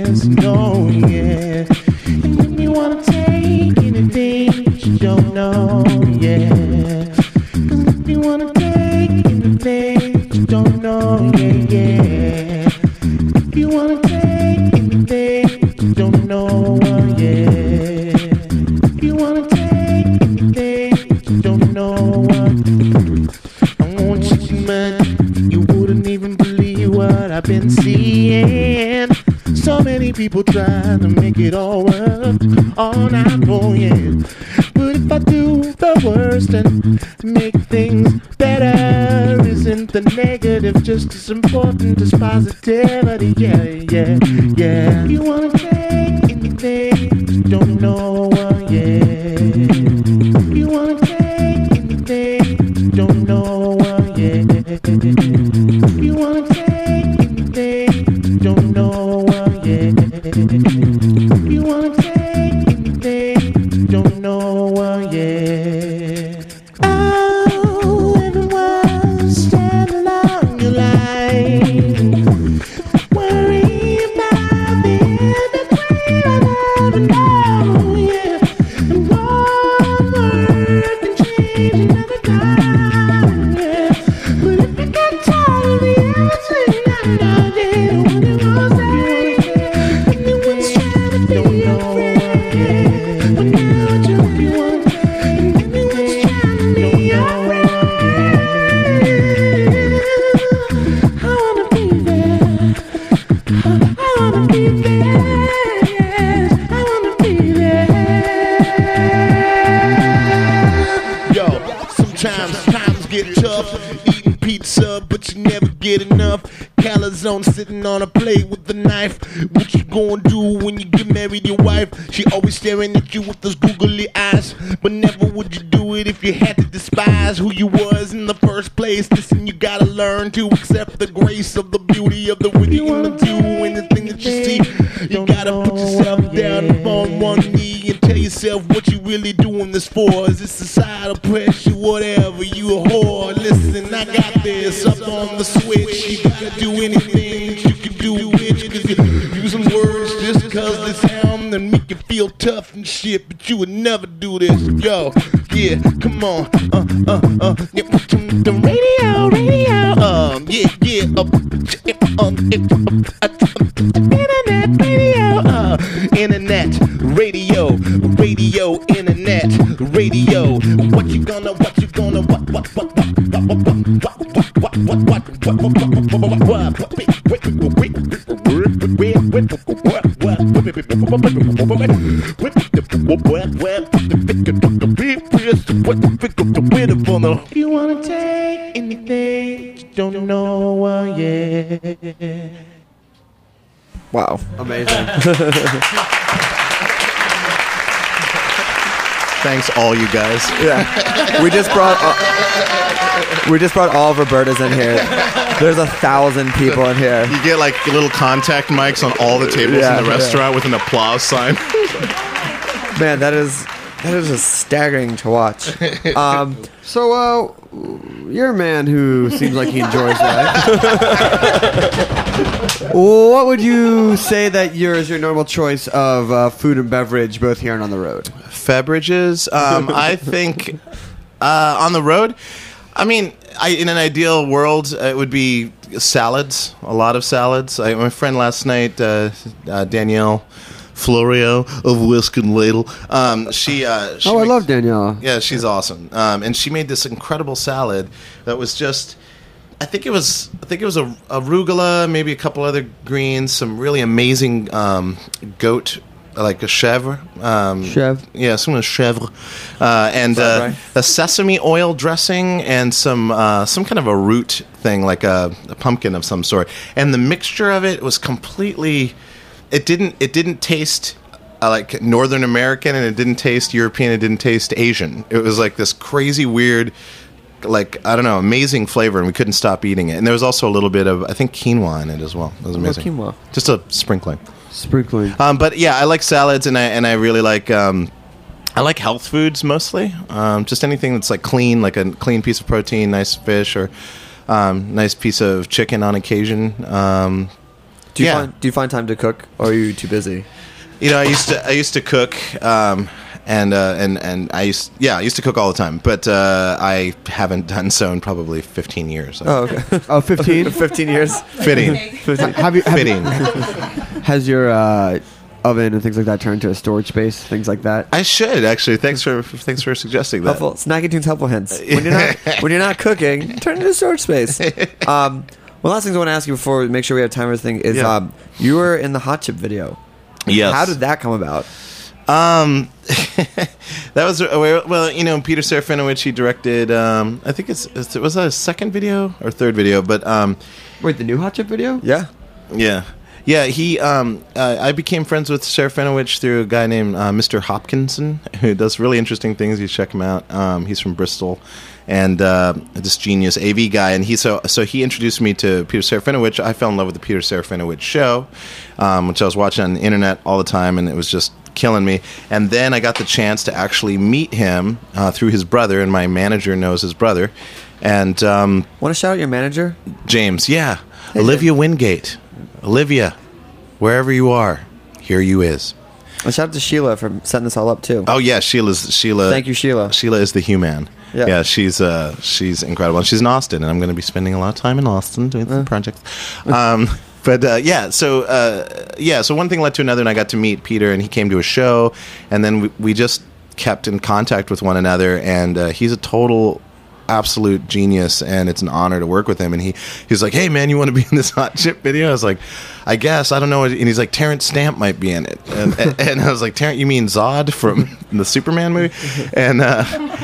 yes, no, yeah. And if you wanna take anything that you don't know, yeah. Cause if you wanna take anything that you don't know, yeah, yeah. If you wanna take anything that you don't know, uh, yeah. If you wanna take anything that you don't know, uh, I want you so much, you wouldn't even believe what I've been seeing. So many people trying to make it all work all night long, yeah. But if I do the worst and make things better, isn't the negative just as important as positivity? Yeah, yeah, yeah. You wanna take anything you don't know, uh, yeah. You wanna take anything you don't know, uh, yeah. You wanna take anything you don't know, uh, yeah. You wanna take anything you don't know, uh, yeah. Oh, everyone stand along your line. Worry about the end of the I never know, yeah. And one word can change another time, yeah. But if you got tired of the everything I know, yeah, what it was that anyone's trying to be your friend, yeah. But now I just you want anyone's trying to be your friend. I wanna be there. I wanna be there. Yes, I wanna be there. Yo, sometimes times get tough. Eating pizza, but you never get enough. Calzone sitting on a plate with a knife. What you gonna do when you get married? Your wife, she always staring at you with those googly eyes. But never would you do it if you had to despise who you was in the first place. Listen, you gotta learn to accept the grace of the beauty of the way you wanna do anything that you see. You gotta put yourself down on one knee and tell yourself what you really doing this for. Is it societal pressure, whatever, you a whore? Listen, I got this up on the switch. You gotta do anything that you can do, bitch. Cause you're using words just cause they sound and make you feel tough and shit. But you would never do this, yo. Yeah, come on, uh, uh, uh, yeah, put on the radio, radio, um, yeah, yeah, uh, um, internet, radio, uh, internet, radio, radio, internet, radio. What you gonna, what you gonna, what, what, what, what, what, what, what, what, what, what, what, you wanna take anything you don't know, uh, yeah. Wow, amazing. Thanks, all you guys. Yeah, we just brought uh, we just brought all of Roberta's in here. There's a thousand people in here. You get like little contact mics on all the tables Yeah, in the yeah. restaurant with an applause sign. Man, that is that is just staggering to watch. Um, so, uh, you're a man who seems like he enjoys life. What would you say that your is your normal choice of uh, food and beverage, both here and on the road? Beverages. Um, I think uh, on the road. I mean, I, in an ideal world, it would be salads. A lot of salads. I, my friend last night, uh, uh, Danielle Florio of Whisk and Ladle. Um, she. Uh, she Oh, I makes- love Danielle. Yeah, she's awesome. Um, and she made this incredible salad that was just. I think it was. I think it was a arugula, maybe a couple other greens, some really amazing um, goat. Like a chèvre, um, Chèvre. yeah, some of chèvre, uh, and Fried uh, rice. a sesame oil dressing and some uh, some kind of a root thing, like a, a pumpkin of some sort. And the mixture of it was completely. It didn't. It didn't taste uh, like Northern American, and it didn't taste European. It didn't taste Asian. It was like this crazy weird. Like, I don't know, amazing flavor, and we couldn't stop eating it. And there was also a little bit of, I think, quinoa in it as well. It was amazing. quinoa? Just a sprinkling. Sprinkling. Um, but yeah, I like salads, and I and I really like um, I like health foods mostly. Um, just anything that's like clean, like a clean piece of protein, nice fish, or um, nice piece of chicken on occasion. Um, Do you Yeah. find do you find time to cook, or are you too busy? You know, I used to I used to cook, um, and uh, and and I used yeah I used to cook all the time, but uh, I haven't done so in probably fifteen years. Oh, okay. Oh, fifteen? fifteen years. Fitting. fifteen. Have you, have Fitting. Has your uh, oven and things like that turned to a storage space? Things like that? I should actually. Thanks for thanks for suggesting that. Helpful. Snacky Tunes helpful hints. When you're not when you're not cooking, turn it into storage space. Um, one last thing I want to ask you before we make sure we have time for everything is Yeah. um, you were in the Hot Chip video. Yes. How did that come about? Um, that was well, you know, Peter Serafinowicz. He directed. Um, I think it's, it's it was a second video or third video, but um, Wait, the new Hot Chip video? Yeah. yeah, yeah. He um, uh, I became friends with Serafinowicz through a guy named uh, Mister Hopkinson, who does really interesting things. You check him out. Um, he's from Bristol. And uh, this genius A V guy, and he so so he introduced me to Peter Serafinowicz. I fell in love with the Peter Serafinowicz show, um, which I was watching on the internet all the time, and it was just killing me. And then I got the chance to actually meet him uh, through his brother, and my manager knows his brother. And um, want to shout out your manager, James? Yeah, hey, Olivia James. Wingate. Olivia, wherever you are, here you is. And shout out to Sheila for setting this all up too. Oh yeah, Sheila's Sheila. Thank you, Sheila. Sheila is the human. Yeah. yeah, she's uh, she's incredible. And she's in Austin, and I'm going to be spending a lot of time in Austin doing some Uh. projects. Um, but uh, yeah, so uh, yeah, so one thing led to another, and I got to meet Peter, and he came to a show, and then we, we just kept in contact with one another. And uh, he's a total, absolute genius, and it's an honor to work with him. And he he's like, "Hey man, you want to be in this Hot Chip video?" I was like, "I guess I don't know." And he's like, "Terrence Stamp might be in it," and, and, and I was like, "Terrence, you mean Zod from the Superman movie?" And uh,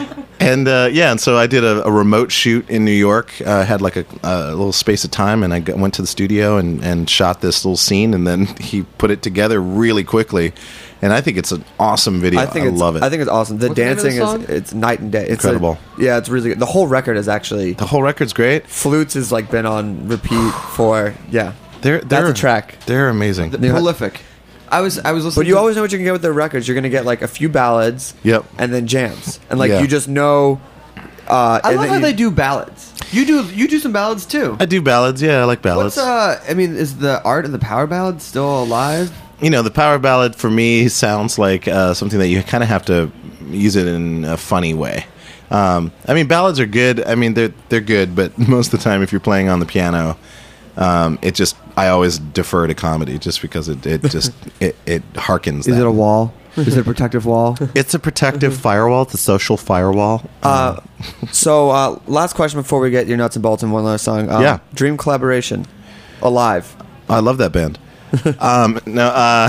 and uh, yeah, and so I did a, a remote shoot in New York. Uh, had like a, a little space of time, and I got, went to the studio and, and shot this little scene, and then he put it together really quickly. And I think it's an awesome video. I think I it's, love it. I think it's awesome. The What's the name of the dancing song? is it's night and day. It's Incredible. A, yeah, it's really good. The whole record is actually the whole record's great. Flutes has like been on repeat for yeah. They're, they're That's a track. They're amazing. The, prolific. I was I was listening. But you to, always know what you can get with their records. You're gonna get like a few ballads. Yep. And then jams, and like Yeah. you just know. Uh, I and love then how you- they do ballads. You do you do some ballads too. I do ballads. Yeah, I like ballads. What's uh? I mean, is the art of the power ballad still alive? You know, the power ballad for me sounds like uh, something that you kind of have to use it in a funny way. Um, I mean, ballads are good. I mean, they're they're good, but most of the time, if you're playing on the piano, um, it just I always defer to comedy just because it it just it it harkens. Is that. it a wall? Is it a protective wall? It's a protective firewall. It's a social firewall. Uh, so uh, last question before we get your nuts and bolts and one last song. Um, Yeah. Dream collaboration, Alive. I love that band. um, no, uh,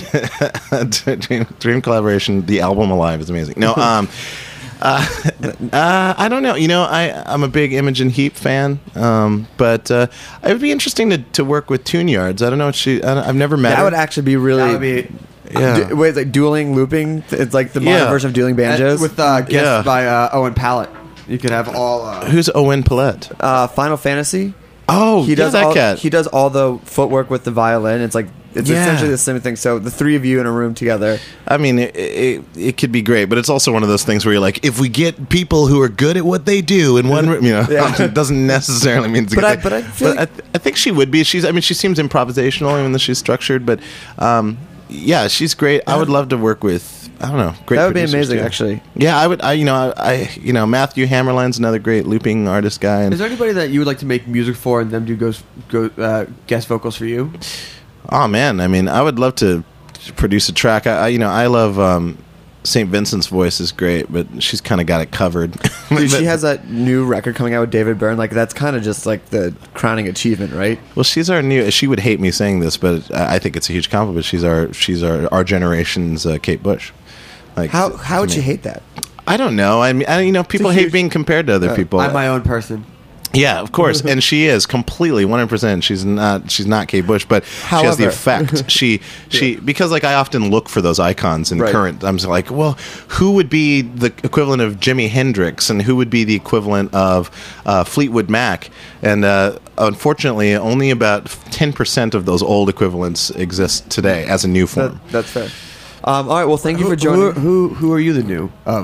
Dream, Dream collaboration. The album Alive is amazing. No, um, uh, uh, I don't know. You know, I I'm a big Imogen Heap fan, um, but uh, it would be interesting to, to work with Tune Yards. I don't know. What she I don't, I've never met That her. would actually be really. That would be yeah. Du- wait, like dueling looping. It's like the modern Yeah. version of dueling banjos. And with uh, guests Yeah. by uh, Owen Pallett. You could have all. Uh, Who's Owen Pallett? uh, Final Fantasy. Oh, He does yeah, that all, cat. He does all the footwork with the violin. It's like it's Yeah. essentially the same thing. So the three of you in a room together. I mean, it, it it could be great, but it's also one of those things where you're like, if we get people who are good at what they do in one room, you know, Yeah. it doesn't necessarily mean it's a But good I- thing. but I feel But I, th- I think she would be. She's. I mean, she seems improvisational even though she's structured. But um, yeah, she's great. I would love to work with. I don't know. Great. That would be producers, amazing, too. actually. Yeah, I would. I you know I, I you know Matthew Hammerline's another great looping artist guy. And is there anybody that you would like to make music for and them do goes go uh, guest vocals for you? oh man, I mean, I would love to produce a track. I, I you know I love. Um, Saint Vincent's voice is great, but she's kind of got it covered. Dude, she But- has that new record coming out with David Byrne. Like that's kind of just like the crowning achievement, right? Well, she's our new. She would hate me saying this, but I I think it's a huge compliment. She's our she's our our generation's uh, Kate Bush. Like How to how would me. you hate that? I don't know. I mean, I, you know, people hate huge- being compared to other Uh, people. I'm my own person. yeah, of course, and she is completely one hundred percent. She's not. She's not Kate Bush, but she has the However- effect. She she because like I often look for those icons in Right. current. I'm just like, well, who would be the equivalent of Jimi Hendrix, and who would be the equivalent of uh, Fleetwood Mac? And uh, unfortunately, only about ten percent of those old equivalents exist today as a new form. That, that's fair. Um, all right. Well, thank you Who, for joining. who, who who are you the new of?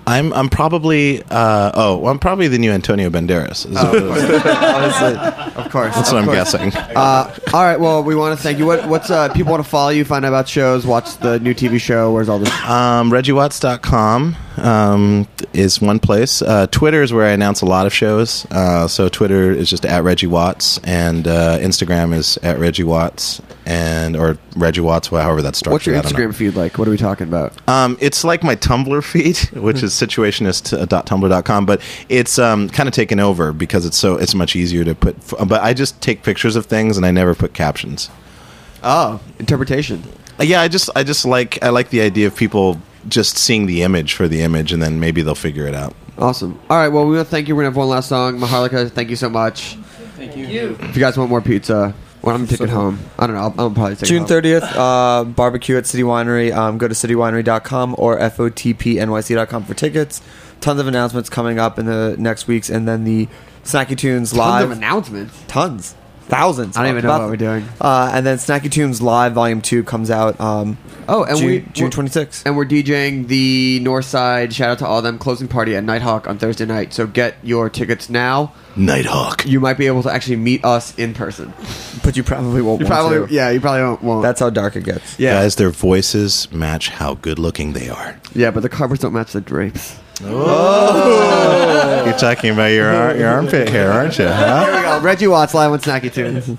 I'm I'm probably uh, oh well, I'm probably the new Antonio Banderas. Is Oh, what- Obviously, of course. That's of what I'm course. guessing. Uh, all right. Well, we want to thank you. What, what's uh, people want to follow you, find out about shows, watch the new T V show? Where's all this? Um, Reggie Watts dot com um, is one place. Uh, Twitter is where I announce a lot of shows. Uh, so Twitter is just at Reggie Watts, and uh, Instagram is at Reggie Watts, and or Reggie Watts, however that's structured. What's your I don't know. Instagram feed like? What are we talking about? Um, it's like my Tumblr feed, which is situationist dot tumblr dot com, but it's um, kind of taken over because it's so it's much easier to put. But I just take pictures of things and I never put captions. Oh, interpretation. Yeah, I just I just like I like the idea of people just seeing the image for the image, and then maybe they'll figure it out. Awesome. All right. Well, we want to thank you. We're gonna have one last song. Maharlika, thank you so much. Thank you. If you guys want more pizza, well, I'm taking it home. I don't know. I'll, I'll probably take it June home. thirtieth, uh, barbecue at City Winery. Um, go to city winery dot com or F O T P N Y C dot com for tickets. Tons of announcements coming up in the next weeks, and then the Snacky Tunes Tons live. of announcements. Tons. Thousands. I don't even know About- what we're doing. Uh, and then Snacky Tunes Live Volume two comes out um, Oh, and June, we June we're- twenty-sixth. And we're DJing the Northside. Shout out to all them closing party at Nighthawk on Thursday night. So get your tickets now. Nighthawk. You might be able to actually meet us in person. But you probably won't You want probably, to. yeah, you probably won't. won't. That's how dark it gets. Yeah. Guys, their voices match how good looking they are. Yeah, but the covers don't match the drapes. Oh. You're talking about your ar- your armpit hair, aren't you? Huh? Here we go. Reggie Watts live on Snacky Tunes.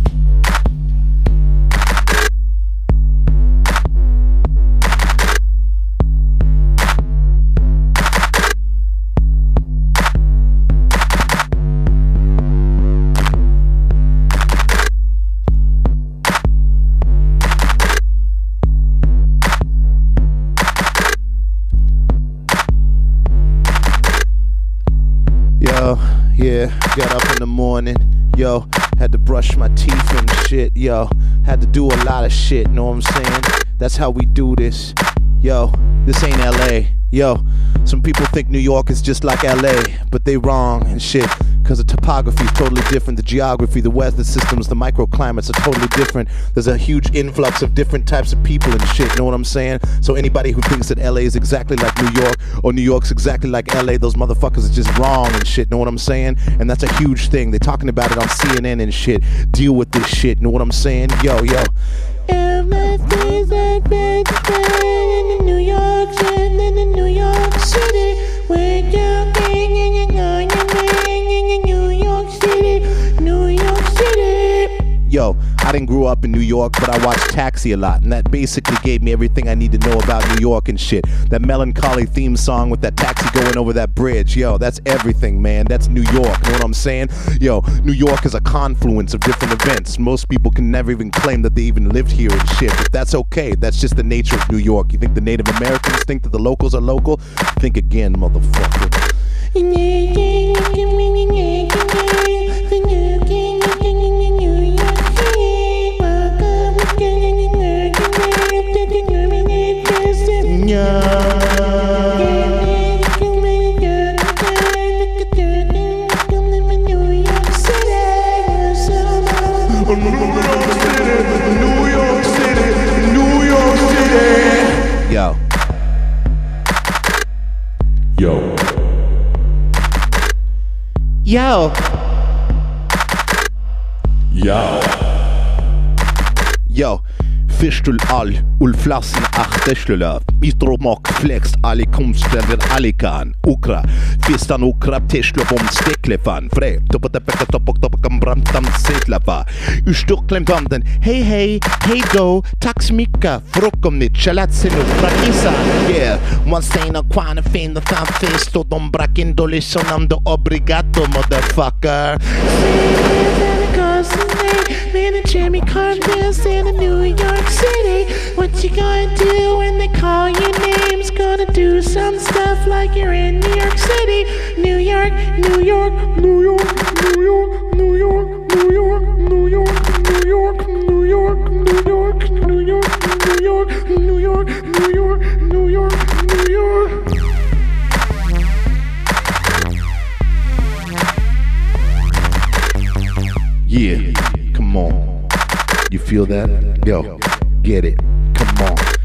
Yo, yeah, got up in the morning. Yo, had to brush my teeth and shit. Yo, had to do a lot of shit, know what I'm saying? That's how we do this. Yo, this ain't L A. Yo, some people think New York is just like L A, but they wrong and shit. Cause the topography is totally different, the geography, the weather systems, the microclimates are totally different. There's a huge influx of different types of people and shit, know what I'm saying? So anybody who thinks that L A is exactly like New York, or New York's exactly like L A, those motherfuckers are just wrong and shit, know what I'm saying? And that's a huge thing, they're talking about it on C N N and shit. Deal with this shit, know what I'm saying? Yo, yo. Everything's like bad in New York, and in New York City. We're jumping and you're going in New York City, New York City. Yo, I didn't grow up in New York, but I watched Taxi a lot, and that basically gave me everything I need to know about New York and shit. That melancholy theme song with that taxi going over that bridge, yo, that's everything, man. That's New York, know what I'm saying? Yo, New York is a confluence of different events. Most people can never even claim that they even lived here and shit, but that's okay. That's just the nature of New York. You think the Native Americans think that the locals are local? Think again, motherfucker. New York City, New York City. Yo. Yo. Yo. Yo. Yo. Fischl all ulflassen achterslöla. Mitromok flext ali komstlever alikan. Ukra. Fistan ukra tischlo bom steklefan. Fre. Toppa tepeka topok topakam bramtam setlava. Ustuklem tamden. Hej hej. Hej då. Tack så mycket. Frukomnit. Chalatsin och frakisa. Yeah. One stain och kwana fin och fan fest. Och de brack in då lyssnam då obrigato motherfucker. Man and Jimmy Carville's in New York City. What you gonna do when they call your names? Gonna do some stuff like you're in New York City. New York, New York, New York, New York, New York, New York, New York, New York, New York, New York, New York, New York, New York, New York, New York, New York. Yeah, come on. You feel that? Yo, get it. Come on.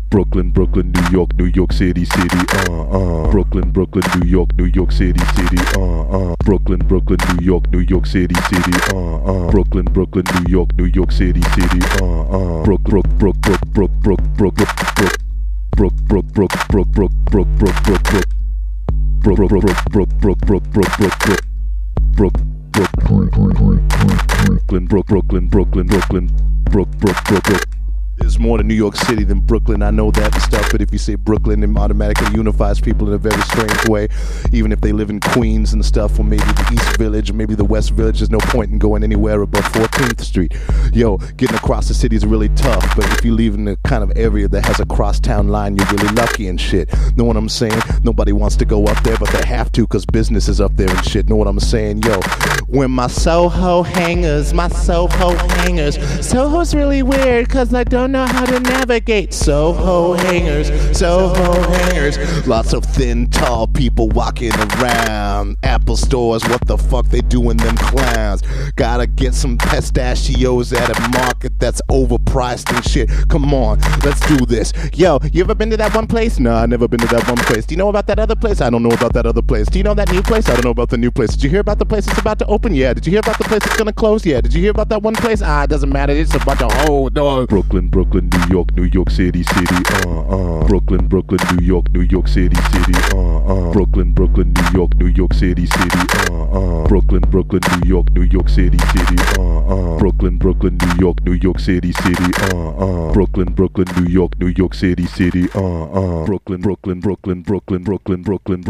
Brooklyn, Brooklyn, New York, New York City, City, uh, uh. Brooklyn, Brooklyn, New York, New York City, City, uh, uh. Brooklyn, Brooklyn, New York, New York City, City, uh, uh. Brooklyn, Brooklyn, New York, New York City, City, uh, uh. Brook, Brook, Brook, Brook, Brook, Brook, Brook, Brook, Brook, Brook, Brook, Brook, Brook, Brook, Brook, Brook, Brook. Brook, Brook, Brook, Brook, Brook, Brook, Brook, Brook, Brook, Brooklyn, Brook, Brooklyn, Brooklyn, Brooklyn, Brook, Brook, Brook, Brook. There's more to New York City than Brooklyn. I know that and stuff, but if you say Brooklyn, it automatically unifies people in a very strange way. Even if they live in Queens and stuff, or maybe the East Village, or maybe the West Village, there's no point in going anywhere above fourteenth Street. Yo, getting across the city is really tough, but if you live in the kind of area that has a cross-town line, you're really lucky and shit. Know what I'm saying? Nobody wants to go up there, but they have to because business is up there and shit. Know what I'm saying? Yo, when my Soho hangers, my Soho hangers, Soho's really weird because I don't know how to navigate. Soho hangers, Soho hangers. Lots of thin, tall people walking around. Apple stores, what the fuck they doing them clowns? Gotta get some pistachios at a market that's overpriced and shit. Come on, let's do this. Yo, you ever been to that one place? No, I never been to that one place. Do you know about that other place? I don't know about that other place. Do you know that new place? I don't know about the new place. Did you hear about the place that's about to open? Yeah. Did you hear about the place that's gonna close? Yeah. Did you hear about that one place? Ah, it doesn't matter. It's a bunch of whole dogs. Brooklyn, Brooklyn, New York, New York City, City, uh, uh. Brooklyn, Brooklyn, New York, New York City, City, uh, uh. Brooklyn, Brooklyn, New York, New York City, City, uh, uh. Brooklyn, Brooklyn, New York, New York City, City, uh, uh. Brooklyn, Brooklyn, New York, New York City, City, uh, uh. Brooklyn, Brooklyn, New York, New York City, City, uh, uh. Brooklyn, Brooklyn, Brooklyn, Brooklyn, Brooklyn, Brooklyn,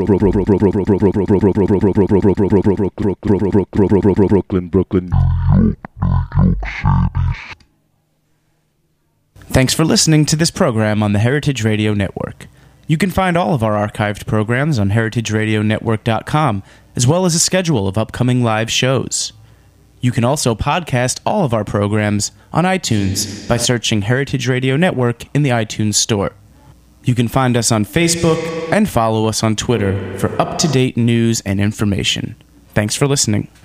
Brooklyn, Brooklyn. Thanks for listening to this program on the Heritage Radio Network. You can find all of our archived programs on heritage radio network dot com, as well as a schedule of upcoming live shows. You can also podcast all of our programs on iTunes by searching Heritage Radio Network in the iTunes Store. You can find us on Facebook and follow us on Twitter for up-to-date news and information. Thanks for listening.